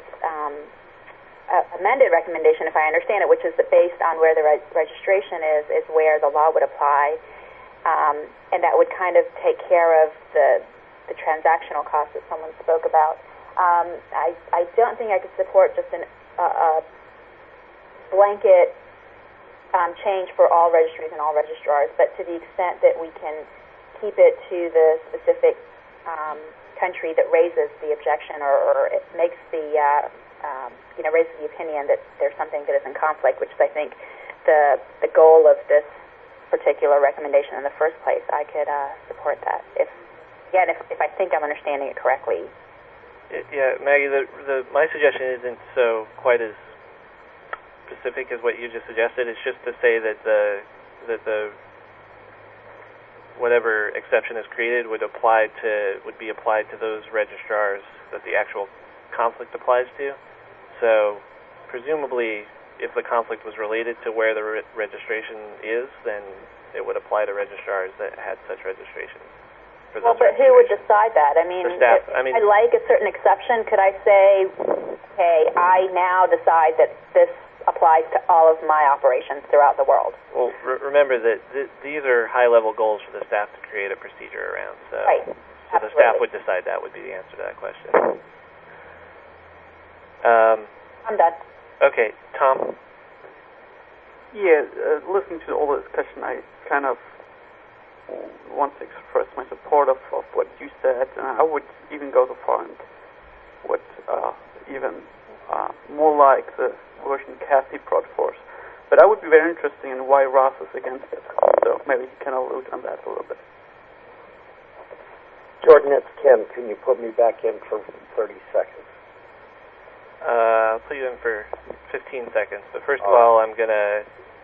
amended recommendation, if I understand it, which is that based on where the registration is where the law would apply, and that would kind of take care of the transactional costs that someone spoke about. I don't think I could support just a blanket change for all registries and all registrars, but to the extent that we can keep it to the specific country that raises the objection or it makes the raises the opinion that there's something that is in conflict, which is, I think, the goal of this particular recommendation in the first place, I could support that. If I think I'm understanding it correctly. Yeah, Maggie, my suggestion isn't so quite as specific as what you just suggested. It's just to say that the whatever exception is created would be applied to those registrars that the actual conflict applies to. So presumably, if the conflict was related to where the registration is, then it would apply to registrars that had such registrations. Well, but who would decide that? I mean, the staff. If I like a certain exception, could I say, okay, I now decide that this applies to all of my operations throughout the world? Well, remember that these are high-level goals for the staff to create a procedure around. So, right. So the staff would decide that would be the answer to that question. I'm done. Okay, Tom? Yeah, listening to all the discussion, I kind of want to express my support of what you said, and I would even go so far and would even more like the version Kathy brought forth. But I would be very interested in why Ross is against it. So maybe he can allude on that a little bit. Jordan, it's Kim. Can you put me back in for 30 seconds? I'll put you in for 15 seconds. But first of all, I'm going to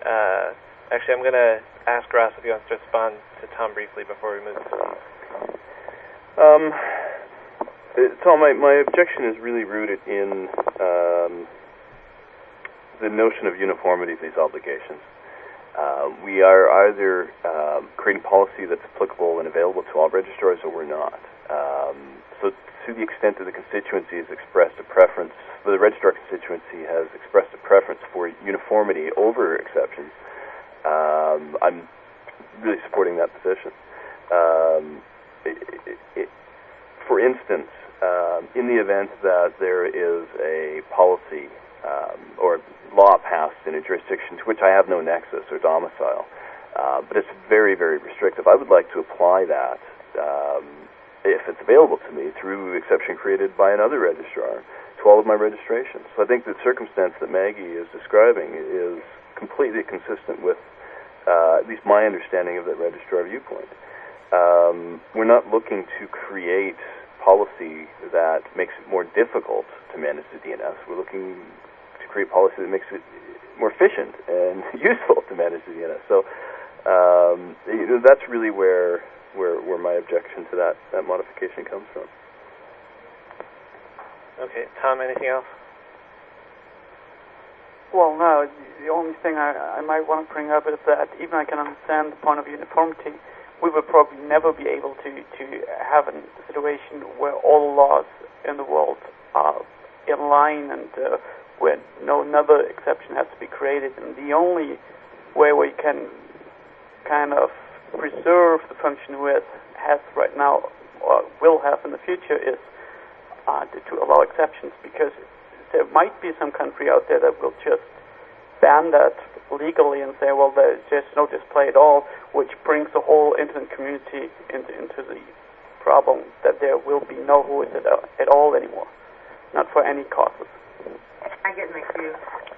ask Ross if he wants to respond to Tom briefly before we move to Steve. Tom, my objection is really rooted in the notion of uniformity of these obligations. We are either creating policy that's applicable and available to all registrars, or we're not. So to the extent that the constituency has expressed a preference, the registrar constituency has expressed a preference for uniformity over exceptions, I'm really supporting that position. For instance, in the event that there is a policy or law passed in a jurisdiction to which I have no nexus or domicile, but it's very, very restrictive, I would like to apply that, if it's available to me, through exception created by another registrar to all of my registrations. So I think the circumstance that Maggie is describing is completely consistent with at least my understanding of that registrar viewpoint. We're not looking to create policy that makes it more difficult to manage the DNS. We're looking to create policy that makes it more efficient and useful to manage the DNS. So that's really where my objection to that modification comes from. Okay, Tom, anything else? Well, no. The only thing I might want to bring up is that even I can understand the point of uniformity, we will probably never be able to have a situation where all the laws in the world are in line and where another exception has to be created. And the only way we can kind of preserve the function it has right now or will have in the future is to allow exceptions, because there might be some country out there that will just ban that legally and say, well, there's just no display at all, which brings the whole internet community into the problem that there will be no rules at all anymore, not for any causes. I get mixed views.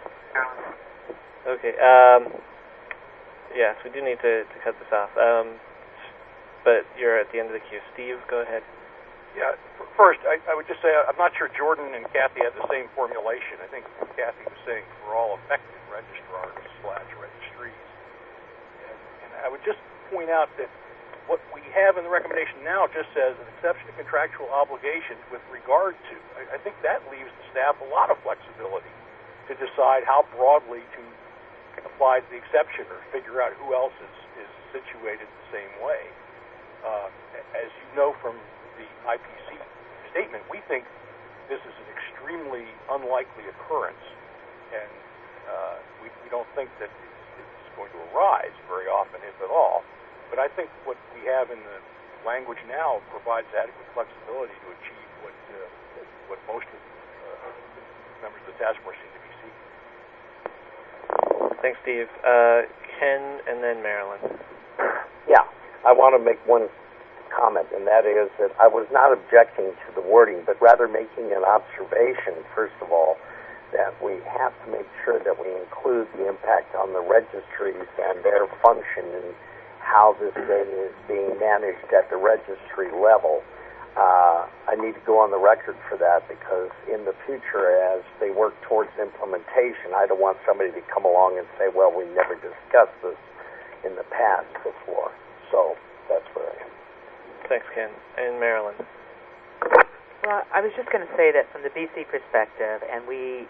Okay. Yes, we do need to cut this off. But you're at the end of the queue. Steve, go ahead. Yeah. First, I would just say I'm not sure Jordan and Kathy had the same formulation. I think Kathy was saying we're all effective registrars/registries. And I would just point out that what we have in the recommendation now just says an exception to contractual obligations with regard to. I think that leaves the staff a lot of flexibility to decide how broadly to apply the exception or figure out who else is situated the same way. As you know from the IPC statement, we think this is an extremely unlikely occurrence, and we don't think that it's going to arise very often, if at all. But I think what we have in the language now provides adequate flexibility to achieve what most of the members of the task force seem to be seeking. Thanks, Steve. Ken, and then Marilyn. Yeah, I want to make one comment, and that is that I was not objecting to the wording, but rather making an observation, first of all, that we have to make sure that we include the impact on the registries and their function and how this data is being managed at the registry level. I need to go on the record for that, because in the future, as they work towards implementation, I don't want somebody to come along and say, well, we never discussed this in the past before. So that's where I am. Thanks, Ken. And Marilyn. Well, I was just going to say that from the BC perspective, and we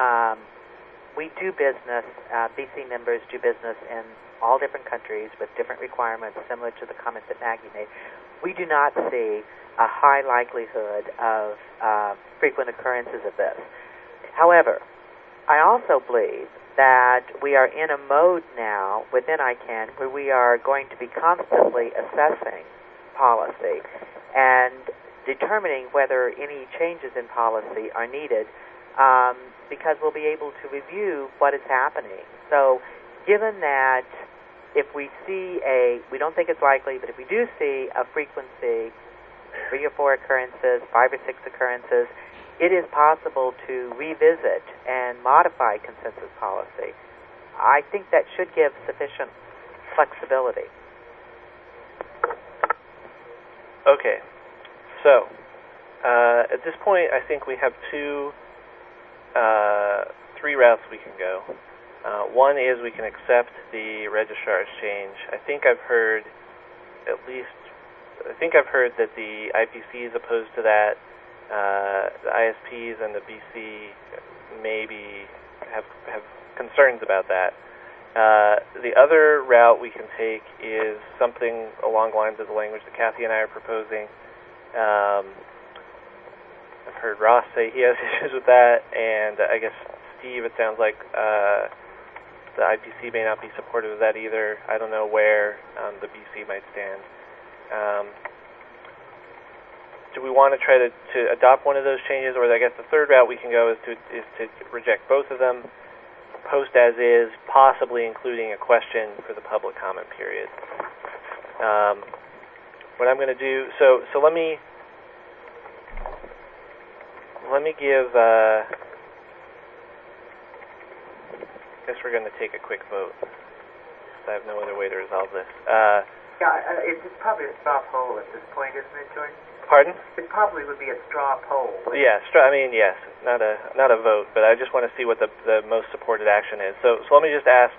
do business, BC members do business in all different countries with different requirements, similar to the comment that Maggie made. We do not see a high likelihood of frequent occurrences of this. However, I also believe that we are in a mode now within ICANN where we are going to be constantly assessing policy and determining whether any changes in policy are needed, because we'll be able to review what is happening. So given that if we see we don't think it's likely, but if we do see a frequency, 3 or 4 occurrences, 5 or 6 occurrences, it is possible to revisit and modify consensus policy. I think that should give sufficient flexibility. Okay. So, at this point, I think we have 3 routes we can go. One is we can accept the registrar's change. I think I've heard that the IPC is opposed to that. The ISPs and the BC maybe have concerns about that. The other route we can take is something along the lines of the language that Kathy and I are proposing. I've heard Ross say he has issues with that, and I guess Steve, it sounds like the IPC may not be supportive of that either. I don't know where the BC might stand. Do we want to try to adopt one of those changes, or I guess the third route we can go is to reject both of them, post as is, possibly including a question for the public comment period. What I'm going to do, so let me give. I guess we're going to take a quick vote. I have no other way to resolve this. Yeah, it's probably a straw poll at this point, isn't it, Jordan? Pardon? It probably would be a straw poll. Yeah, yes, not a vote, but I just want to see what the most supported action is. So let me just ask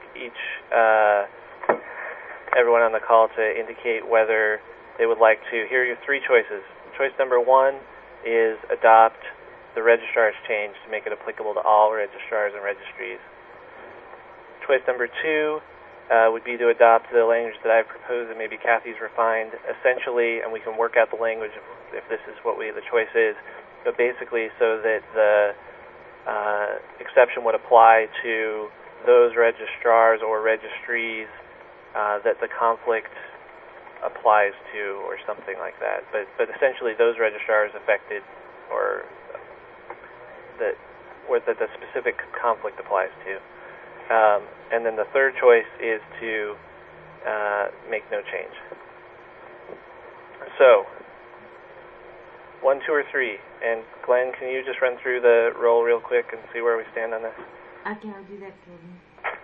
everyone on the call to indicate whether they would like to. Here are your three choices. Choice number 1 is adopt the registrar's change to make it applicable to all registrars and registries. Choice number 2 would be to adopt the language that I've proposed and maybe Kathy's refined, essentially, and we can work out the language if this is what the choice is, but basically so that the exception would apply to those registrars or registries that the conflict applies to, or something like that. But essentially those registrars affected or that the specific conflict applies to. And then the third choice is to make no change. So, 1, 2, or 3. And Glenn, can you just run through the roll real quick and see where we stand on this? Okay, I'll do that, Jordan.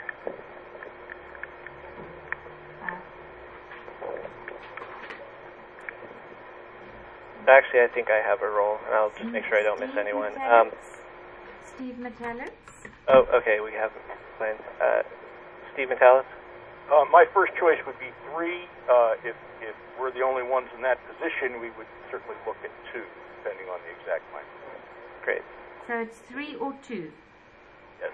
Actually, I think I have a roll, and I'll just make sure I don't miss anyone. Steve Metallitz. Oh, okay, we have Glenn. Steve Metallitz? My first choice would be 3. If we're the only ones in that position, we would certainly look at 2, depending on the exact language. Great. So it's 3 or 2? Yes.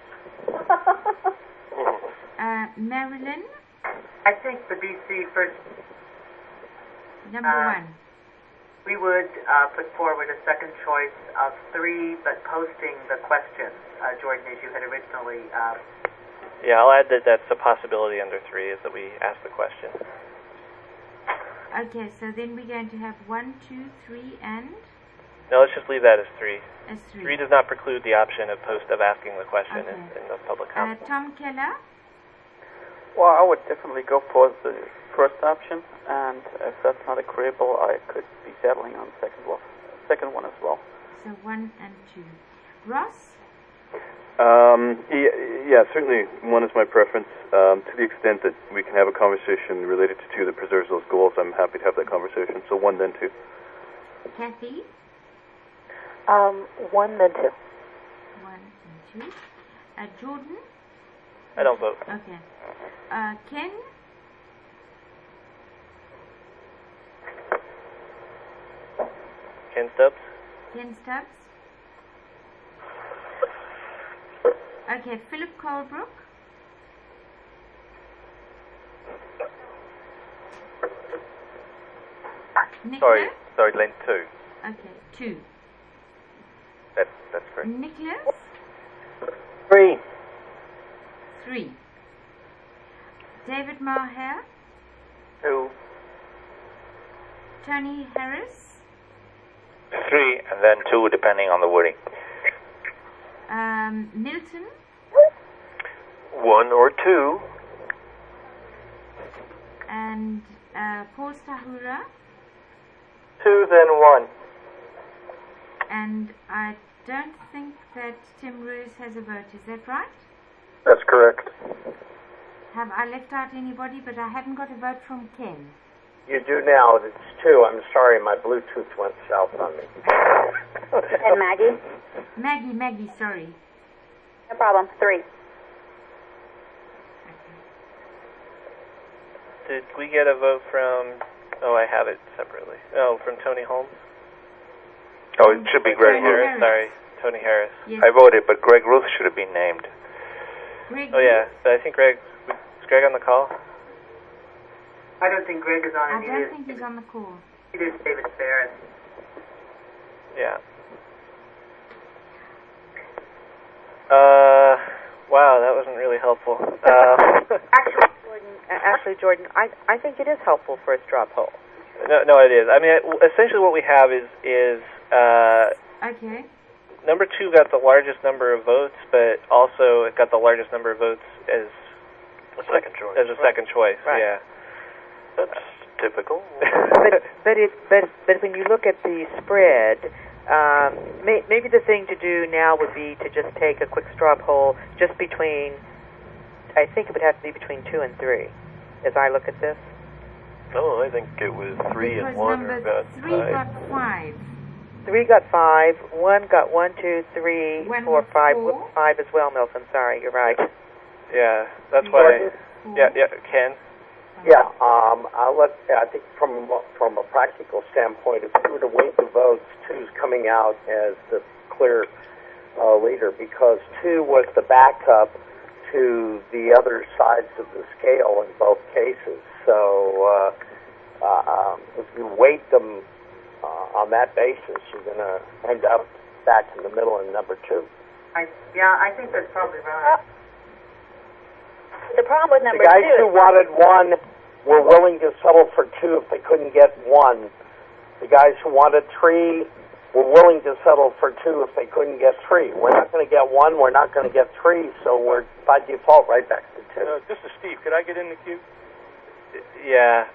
Marilyn? I think the BC first. Number 1. We would put forward a second choice of 3, but posting the questions, Jordan, as you had originally. Yeah, I'll add that that's a possibility under 3, is that we ask the question. Okay, so then we're going to have 1, 2, 3, and? No, let's just leave that as 3. As 3. 3 does not preclude the option of asking the question in the public comment. Tom Keller? Well, I would definitely go for the first option, and if that's not agreeable, I could be settling on the second one as well. So 1 and 2. Ross? Yeah, certainly 1 is my preference. To the extent that we can have a conversation related to 2 that preserves those goals, I'm happy to have that conversation. So 1, then 2. Kathy? 1, then 2. 1 and 2. Jordan? I don't vote. Okay. Ken? Ken Stubbs? Ken Stubbs? Okay, Philip Colebrook? Nicholas? Sorry, Len, 2. Okay, 2. That's correct. Nicholas? 3. 3. David Maher? 2. Tony Harris? 3, and then 2, depending on the wording. Milton? 1 or 2. And Paul Stahura? 2, then 1. And I don't think that Tim Roos has a vote. Is that right? That's correct. Have I left out anybody? But I haven't got a vote from Ken. You do now. It's 2. I'm sorry, my Bluetooth went south on me. And Maggie? Maggie, sorry. No problem. 3. Did we get a vote from... Oh, I have it separately. Oh, from Tony Holmes? Oh, it should be Greg Harris. Ruth. Sorry, Tony Harris. Yes. I voted, but Greg Ruth should have been named. Greg yeah, but I think is Greg on the call? I don't think Greg is on I it. don't think he's on the call. Neither is David Ferris. Yeah. Wow, that wasn't really helpful. Actually, Jordan, I think it is helpful for a straw poll. No, it is. I mean, essentially what we have is okay. Number 2 got the largest number of votes, but also it got the largest number of votes as a second choice. As a second choice, right. Yeah. That's typical. but when you look at the spread, maybe the thing to do now would be to just take a quick straw poll just between. I think it would have to be between 2 and 3, as I look at this. No, I think it was 3 and 1 number got 3 5. got 5. 3 got 5. 1 got 1, 2, 3, 4, 5. 5 as well, Milton. Sorry, you're right. Yeah, that's why. Yeah, Ken. Yeah, I think from a practical standpoint, if we were to weight the votes, 2's coming out as the clear leader because 2 was the backup to the other sides of the scale in both cases. So if you weight them on that basis, you're going to end up back in the middle in number 2. I think that's probably right. The problem with number the guys 2 who wanted 1 were willing to settle for 2 if they couldn't get 1. The guys who wanted 3 were willing to settle for 2 if they couldn't get 3. We're not going to get 1. We're not going to get 3. So we're by default right back to 2. This is Steve. Could I get in the queue? Yeah.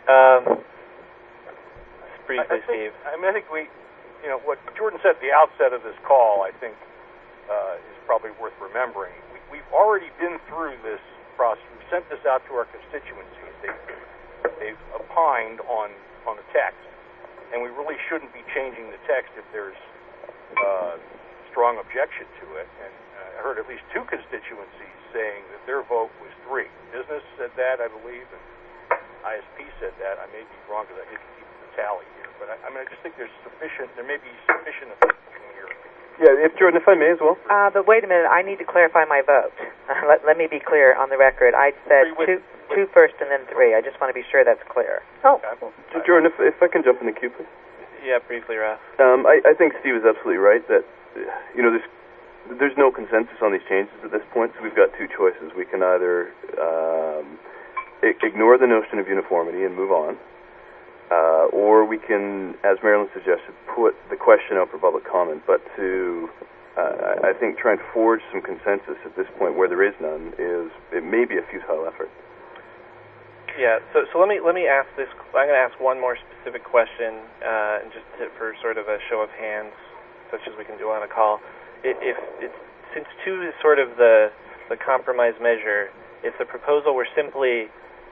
Briefly, Steve. I think what Jordan said at the outset of this call, I think, is probably worth remembering. We've already been through this process. We sent this out to our constituencies. They've opined on the text, and we really shouldn't be changing the text if there's strong objection to it. And I heard at least 2 constituencies saying that their vote was 3. Business said that, I believe, and ISP said that. I may be wrong because I didn't keep the tally here, but I just think there may be sufficient opinion here. Yeah, Jordan, if I may as well. But wait a minute, I need to clarify my vote. Let me be clear on the record. I said 2 first and then 3. I just want to be sure that's clear. Oh. So Jordan, if I can jump in the queue, please. Yeah, briefly, Ross. I think Steve is absolutely right that, there's no consensus on these changes at this point, so we've got 2 choices. We can either ignore the notion of uniformity and move on, or we can, as Marilyn suggested, put the question out for public comment, but to, I think, try and forge some consensus at this point where there is none it may be a futile effort. Yeah, so let me ask this. I'm going to ask one more specific question, and just for sort of a show of hands, such as we can do on a call. Since 2 is sort of the compromise measure, if the proposal were simply,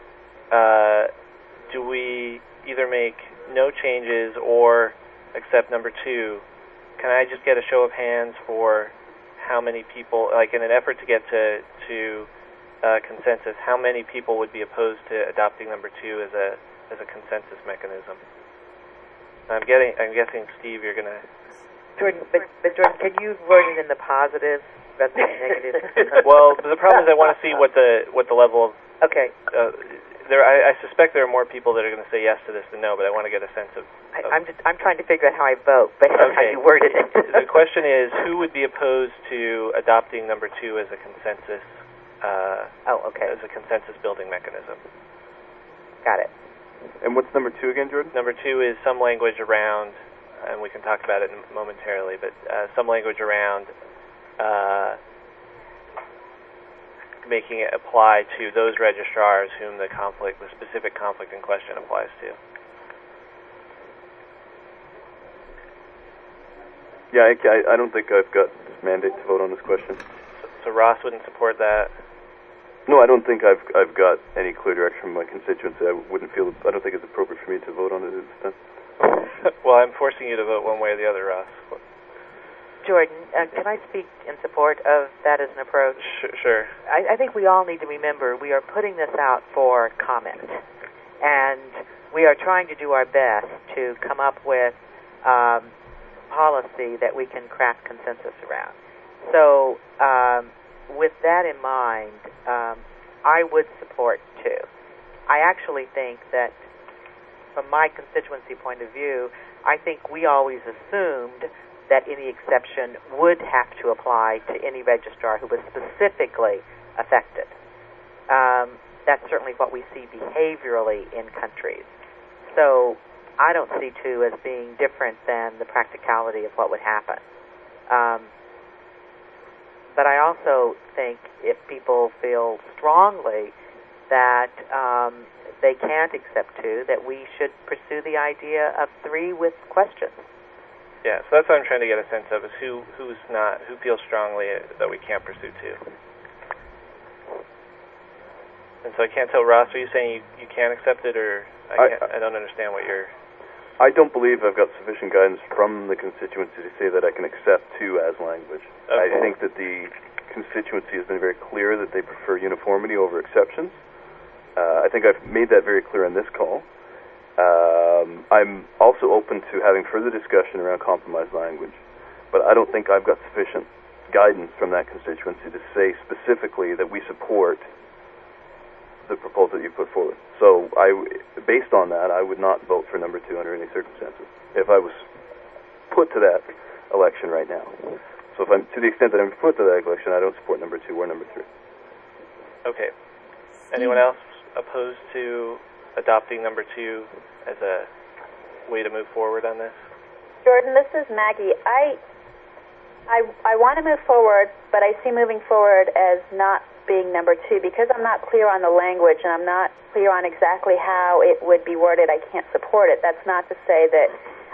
do we either make no changes or accept number 2? Can I just get a show of hands for how many people, like in an effort to get to consensus, how many people would be opposed to adopting number 2 as a consensus mechanism? I'm guessing, Steve, you're going to... Jordan, but Jordan, can you word it in the positive rather than negative? Well, the problem is I want to see what the level of... Okay. I suspect there are more people that are going to say yes to this than no, but I want to get a sense of... I'm trying to figure out how I vote based on how you worded it. The question is, who would be opposed to adopting number 2 as a consensus? As a consensus building mechanism. Got it. And what's number 2 again, Jordan? Number 2 is some language around, and we can talk about it momentarily, but some language around making it apply to those registrars whom the specific conflict in question applies to. Yeah, I don't think I've got this mandate to vote on this question. So Ross wouldn't support that? No, I don't think I've got any clear direction from my constituency. I don't think it's appropriate for me to vote on it at this time. Well, I'm forcing you to vote one way or the other, Ross. Jordan, can I speak in support of that as an approach? Sure. I think we all need to remember we are putting this out for comment, and we are trying to do our best to come up with policy that we can craft consensus around. So, with that in mind, I would support 2. I actually think that, from my constituency point of view, I think we always assumed that any exception would have to apply to any registrar who was specifically affected. That's certainly what we see behaviorally in countries. So I don't see 2 as being different than the practicality of what would happen. But I also think if people feel strongly that they can't accept 2, that we should pursue the idea of 3 with questions. Yeah, so that's what I'm trying to get a sense of, is who feels strongly that we can't pursue 2. And so I can't tell, Ross, are you saying you can't accept it, or I don't understand what you're... I don't believe I've got sufficient guidance from the constituency to say that I can accept 2 as language. Okay. I think that the constituency has been very clear that they prefer uniformity over exceptions. I think I've made that very clear on this call. I'm also open to having further discussion around compromise language, but I don't think I've got sufficient guidance from that constituency to say specifically that we support the proposal that you put forward. So, based on that, I would not vote for number 2 under any circumstances if I was put to that election right now. So, to the extent that I'm put to that election, I don't support number 2 or number 3. Okay. Anyone else opposed to adopting number 2 as a way to move forward on this? Jordan, this is Maggie. I want to move forward, but I see moving forward as not being number 2 because I'm not clear on the language and I'm not clear on exactly how it would be worded. I can't support it. That's not to say that,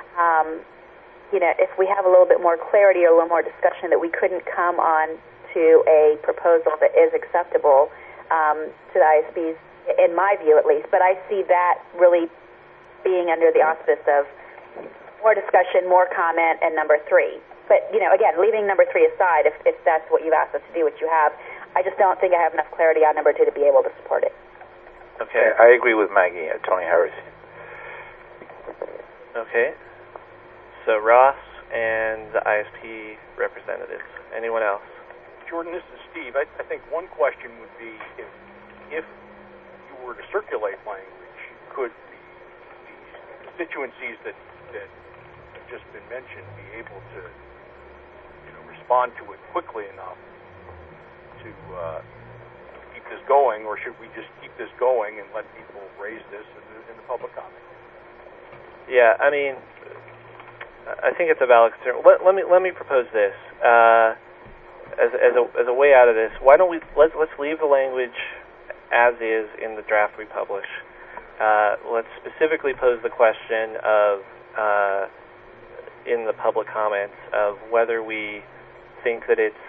if we have a little bit more clarity or a little more discussion, that we couldn't come on to a proposal that is acceptable to the ISPs, in my view at least. But I see that really being under the auspice of more discussion, more comment, and number 3. But, again, leaving number 3 aside, if that's what you've asked us to do, which you have, I just don't think I have enough clarity on number 2 to be able to support it. Okay, I agree with Maggie, Tony Harris. Okay. So Ross and the ISP representatives. Anyone else? Jordan, this is Steve. I think one question would be if you were to circulate language, could the constituencies that have just been mentioned be able to respond to it quickly enough to keep this going, or should we just keep this going and let people raise this in the public comment? Yeah, I mean, I think it's a valid concern. Let me propose this as a way out of this. Why don't let's leave the language as is in the draft we publish. Let's specifically pose the question of in the public comments of whether we think that it's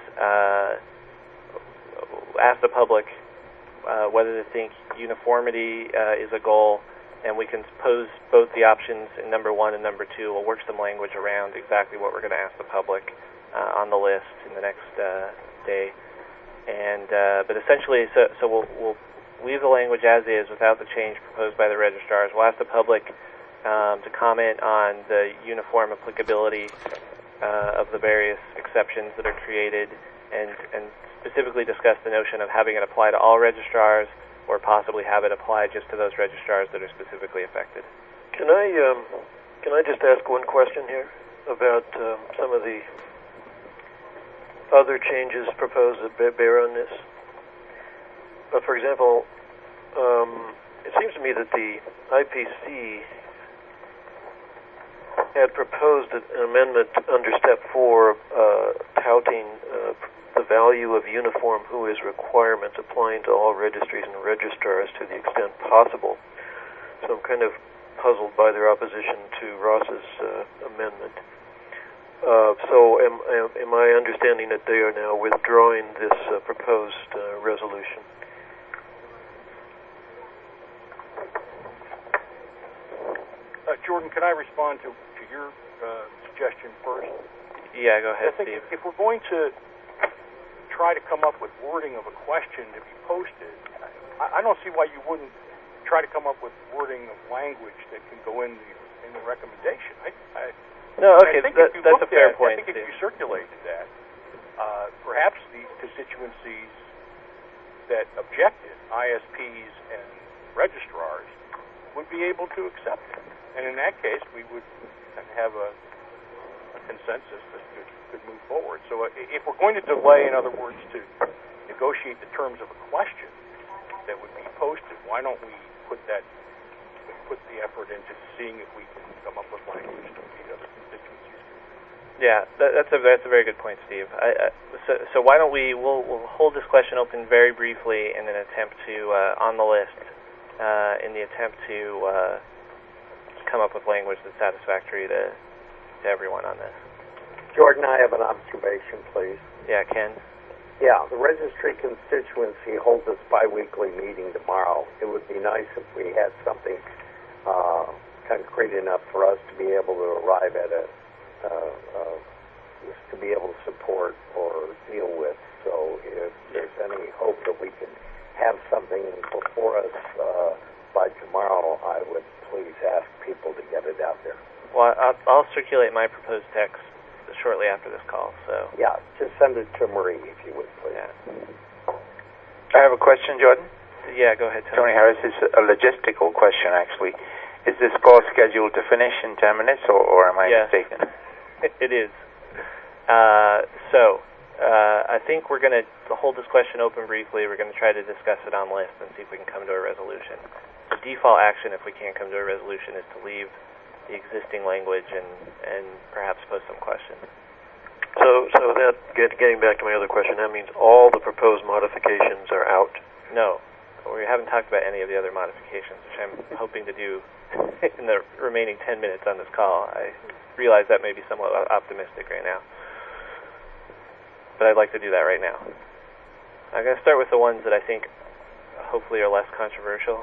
ask the public whether they think uniformity is a goal, and we can pose both the options in number 1 and number 2. We'll work some language around exactly what we're going to ask the public on the list in the next day. And but essentially, so we'll leave the language as is without the change proposed by the registrars. We'll ask the public to comment on the uniform applicability of the various exceptions that are created, and specifically discuss the notion of having it apply to all registrars, or possibly have it apply just to those registrars that are specifically affected. Can I just ask one question here about some of the other changes proposed that bear on this? For example, it seems to me that the IPC had proposed an amendment under Step 4 touting the value of uniform WHOIS requirements applying to all registries and registrars to the extent possible. So I'm kind of puzzled by their opposition to Ross's amendment. So am I understanding that they are now withdrawing this proposed resolution? Jordan, can I respond to your suggestion first? Yeah, go ahead, I think Steve. if we're going to try to come up with wording of a question to be posted, I don't see why you wouldn't try to come up with wording of language that can go in the recommendation. No, okay, that's a fair point, I think Steve. if you circulated that, perhaps the constituencies that objected, ISPs and registrars, would be able to accept it. And in that case, we would have a consensus that could move forward. So if we're going to delay, in other words, to negotiate the terms of a question that would be posted, why don't we put the effort into seeing if we can come up with language to meet other constituencies? Yeah, that's a very good point, Steve. So why don't we'll hold this question open very briefly in an attempt to on the list in the attempt to come up with language that's satisfactory to everyone on this. Jordan, I have an observation, please. Yeah, Ken? Yeah, the registry constituency holds its biweekly meeting tomorrow. It would be nice if we had something concrete enough for us to be able to arrive at to be able to support or deal with. So if there's any hope that we can have something before us by tomorrow, I would please ask people to get it out there. Well, I'll circulate my proposed text shortly after this call. So yeah, just send it to Marie if you would, please. Yeah. I have a question, Jordan. Yeah, go ahead, Tony Harris. It's a logistical question, actually. Is this call scheduled to finish in 10 minutes, or am I mistaken? It is. I think we're going to hold this question open briefly. We're going to try to discuss it on list and see if we can come to a resolution. The default action, if we can't come to a resolution, is to leave the existing language and perhaps pose some questions. So that getting back to my other question, that means all the proposed modifications are out? No. We haven't talked about any of the other modifications, which I'm hoping to do in the remaining 10 minutes on this call. I realize that may be somewhat optimistic right now, but I'd like to do that right now. I'm going to start with the ones that I think hopefully are less controversial.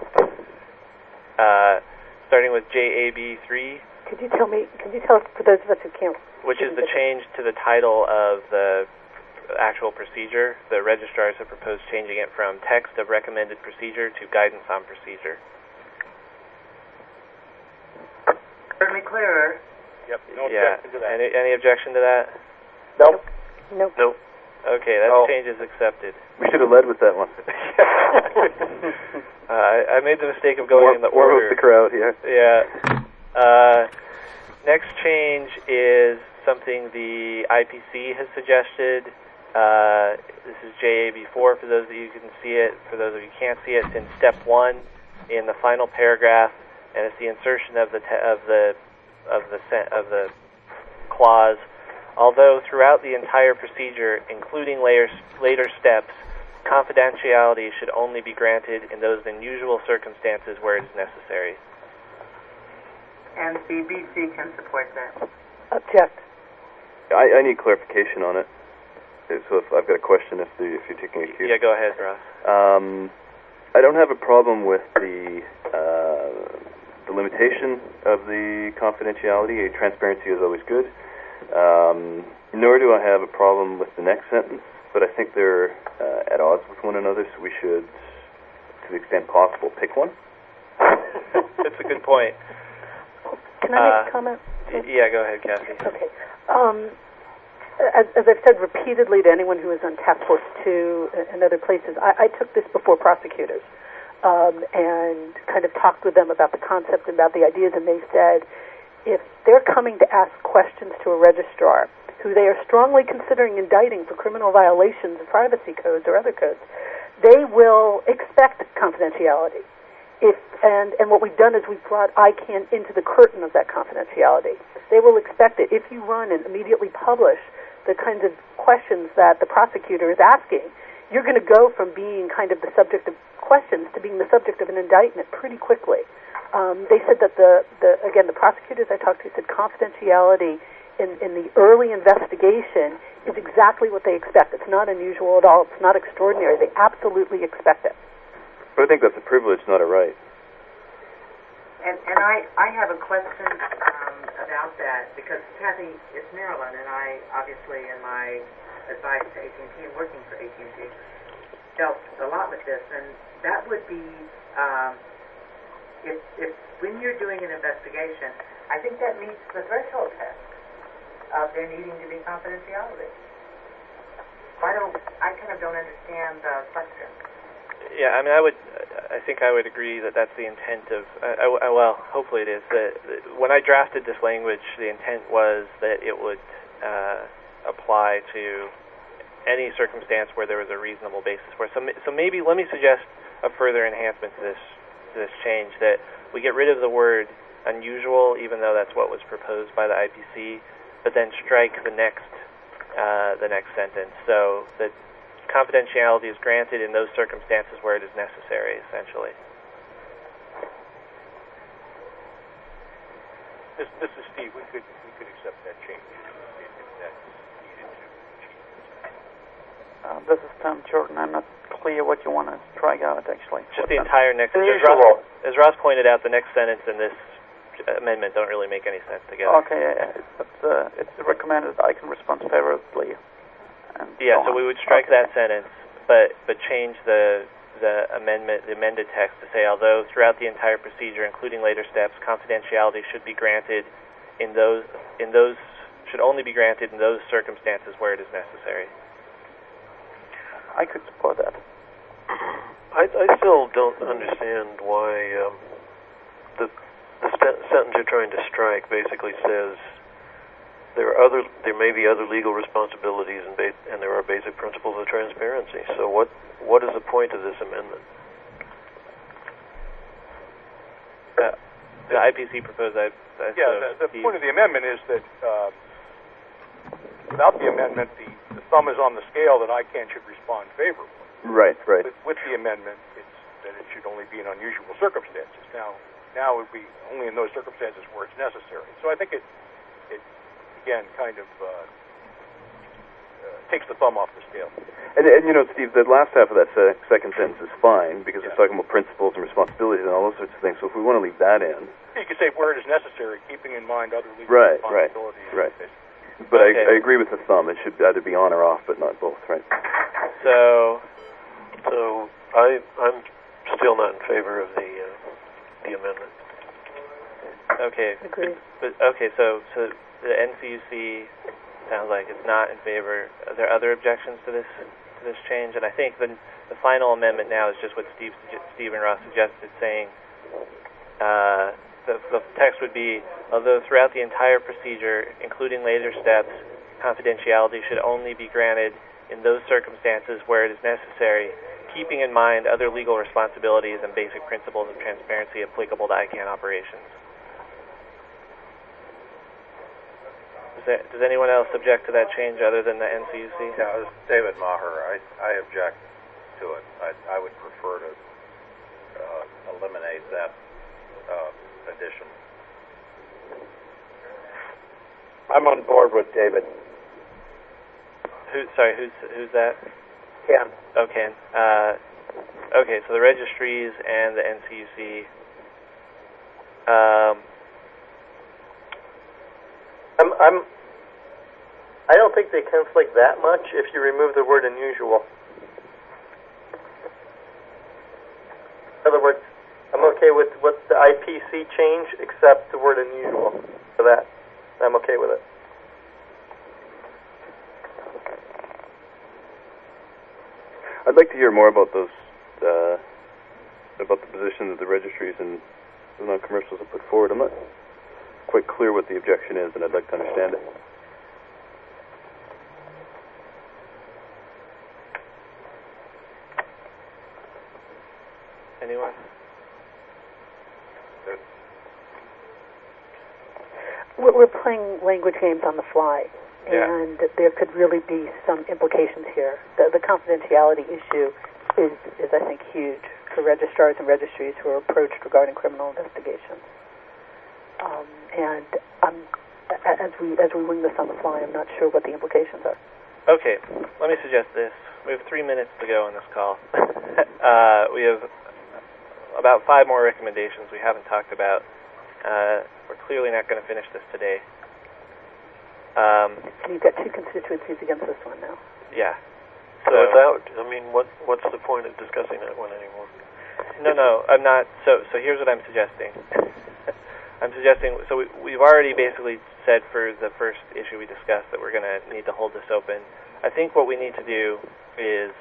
Starting with JAB3. Could you tell us, for those of us who can't... Which is the change to the title of the actual procedure. The registrars have proposed changing it from text of recommended procedure to guidance on procedure. Certainly clearer. Yep, no objection to that. Any objection to that? Nope. Nope. Okay, that change is accepted. We should have led with that one. I made the mistake of going in the order. Warm up the crowd here. Yeah. Next change is something the IPC has suggested. This is JAB4 for those of you who can see it. For those of you who can't see it, it's in step 1 in the final paragraph, and it's the insertion of the clause. Although throughout the entire procedure, including later steps, confidentiality should only be granted in those unusual circumstances where it is necessary. And BBC can support that. Object. I need clarification on it. So if I've got a question, if you're taking a cue. Yeah, go ahead, Ross. I don't have a problem with the limitation of the confidentiality. Transparency is always good. Nor do I have a problem with the next sentence, but I think they're at odds with one another, so we should, to the extent possible, pick one. That's a good point. Can I make a comment? Yeah, go ahead, Kathy. Okay. As I've said repeatedly to anyone who is on Task Force 2 and other places, I took this before prosecutors and kind of talked with them about the concept and about the ideas, and they said if they're coming to ask questions to a registrar who they are strongly considering indicting for criminal violations of privacy codes or other codes, they will expect confidentiality. And what we've done is we've brought ICANN into the curtain of that confidentiality. They will expect it. If you run and immediately publish the kinds of questions that the prosecutor is asking, you're going to go from being kind of the subject of questions to being the subject of an indictment pretty quickly. They said that the prosecutors I talked to said confidentiality in the early investigation is exactly what they expect. It's not unusual at all. It's not extraordinary. They absolutely expect it. But I think that's a privilege, not a right. And I have a question about that, because Kathy, it's Marilyn, and I obviously in my advice to AT&T and working for AT&T dealt a lot with this, and that would be if when you're doing an investigation, I think that meets the threshold test of there needing to be confidentiality. I kind of don't understand the question. Yeah, I mean, I think I would agree that that's the intent of, well, hopefully it is. When I drafted this language, the intent was that it would apply to any circumstance where there was a reasonable basis for it. So maybe let me suggest a further enhancement to this change, that we get rid of the word unusual, even though that's what was proposed by the IPC, but then strike the next sentence, so that confidentiality is granted in those circumstances where it is necessary, essentially. This is Steve. We could accept that change if that's needed to achieve. This is Tom Jordan. I'm not clear what you want to strike out, actually. Just the entire next sentence. As Ross pointed out, the next sentence and this amendment don't really make any sense together. Okay, it's recommended I can respond favorably. So we would strike that sentence, but change the amended text to say, although throughout the entire procedure, including later steps, confidentiality should be granted should only be granted in those circumstances where it is necessary. I could support that. I still don't understand why the sentence you're trying to strike basically says there may be other legal responsibilities and there are basic principles of transparency. So what is the point of this amendment? The IPC proposed that. The point of the amendment is that without the amendment, the thumb is on the scale that ICANN should respond favorably. Right. With the amendment, it's that it should only be in unusual circumstances. Now it would be only in those circumstances where it's necessary. So I think it again kind of takes the thumb off the scale. And Steve, the last half of that second sentence is fine because it's talking about principles and responsibilities and all those sorts of things. So if we want to leave that in, you could say where it is necessary, keeping in mind other legal responsibilities. Right. But I agree with the thumb. It should either be on or off, but not both, right? So I'm still not in favor of the amendment. Okay. Agreed. So the NCUC sounds like it's not in favor. Are there other objections to this change? And I think the final amendment now is just what Steve and Ross suggested, saying the text would be, although throughout the entire procedure, including later steps, confidentiality should only be granted in those circumstances where it is necessary, keeping in mind other legal responsibilities and basic principles of transparency applicable to ICANN operations. Does anyone else object to that change other than the NCUC? Yeah, this is David Maher. I object to it. I would prefer to eliminate that addition. I'm on board with David. Who's that? Ken. Okay. Okay, so the registries and the NCUC. I don't think they conflict that much if you remove the word unusual. In other words, I'm okay with what the IPC change, except the word unusual. For that, I'm okay with it. I'd like to hear more about those, about the position that the registries and the non-commercials have put forward. I'm not quite clear what the objection is, and I'd like to understand it. Anyone? We're playing language games on the fly, and there could really be some implications here. The confidentiality issue is, I think, huge for registrars and registries who are approached regarding criminal investigations. And as we wing this on the fly, I'm not sure what the implications are. Okay, let me suggest this. We have 3 minutes to go on this call. We have about 5 more recommendations we haven't talked about. We're clearly not going to finish this today. And you've got 2 constituencies against this one now. Yeah. So without, what's the point of discussing that one anymore? No, I'm not. So here's what I'm suggesting. I'm suggesting, so we've already basically said for the first issue we discussed that we're going to need to hold this open. I think what we need to do is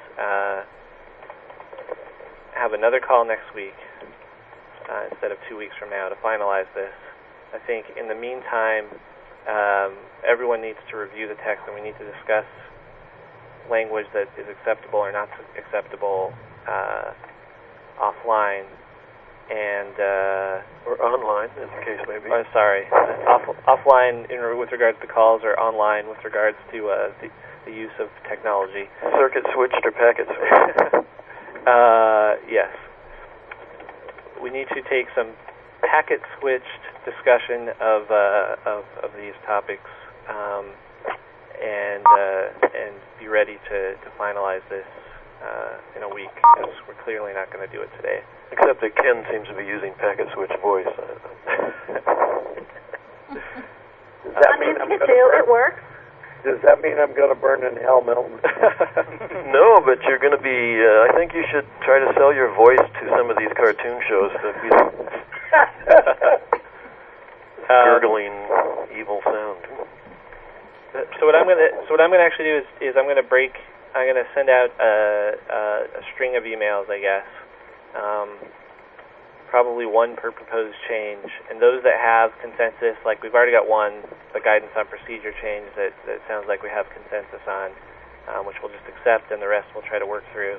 have another call next week instead of 2 weeks from now to finalize this. I think in the meantime, everyone needs to review the text, and we need to discuss language that is acceptable or not acceptable offline, and or online, as the case may be. Offline with regards to calls, or online with regards to the use of technology. Circuit switched or packet switched? Yes. We need to take some packet switched discussion of these topics, and be ready to finalize this in a week, because we're clearly not going to do it today. Except that Ken seems to be using packet switch voice. Does that mean I'm going to burn? It works. Does that mean I'm going to burn in hell, Milton? No, but you're going to be. I think you should try to sell your voice to some of these cartoon shows to be gurgling, evil sound. So what I'm going to actually do is I'm going to send out a string of emails, I guess. Probably one per proposed change, and those that have consensus, like we've already got one, the guidance on procedure change that sounds like we have consensus on, which we'll just accept, and the rest we'll try to work through.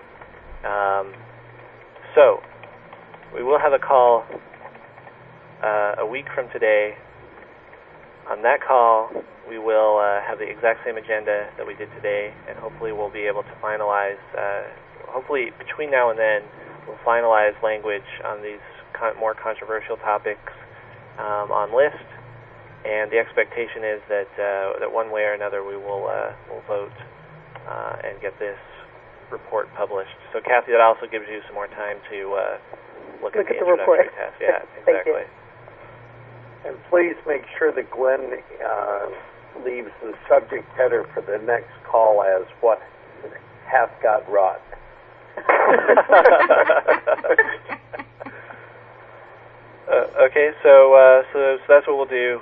So we will have a call a week from today. On that call, we will have the exact same agenda that we did today, and hopefully we'll be able to finalize, hopefully between now and then, we'll finalize language on these more controversial topics on list, and the expectation is that one way or another we will vote and get this report published. So Kathy, that also gives you some more time to look at the introductory report. test. Yeah, exactly. And please make sure that Glenn leaves the subject header for the next call as what hath got wrought. Okay, so that's what we'll do,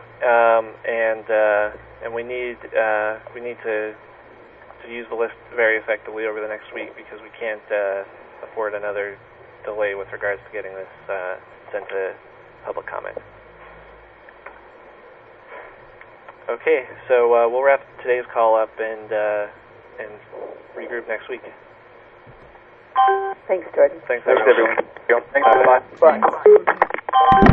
and we need to use the list very effectively over the next week, because we can't afford another delay with regards to getting this sent to public comment. Okay, so we'll wrap today's call up and regroup next week. Thanks, Jordan. Thanks everyone. Thanks a lot. Bye.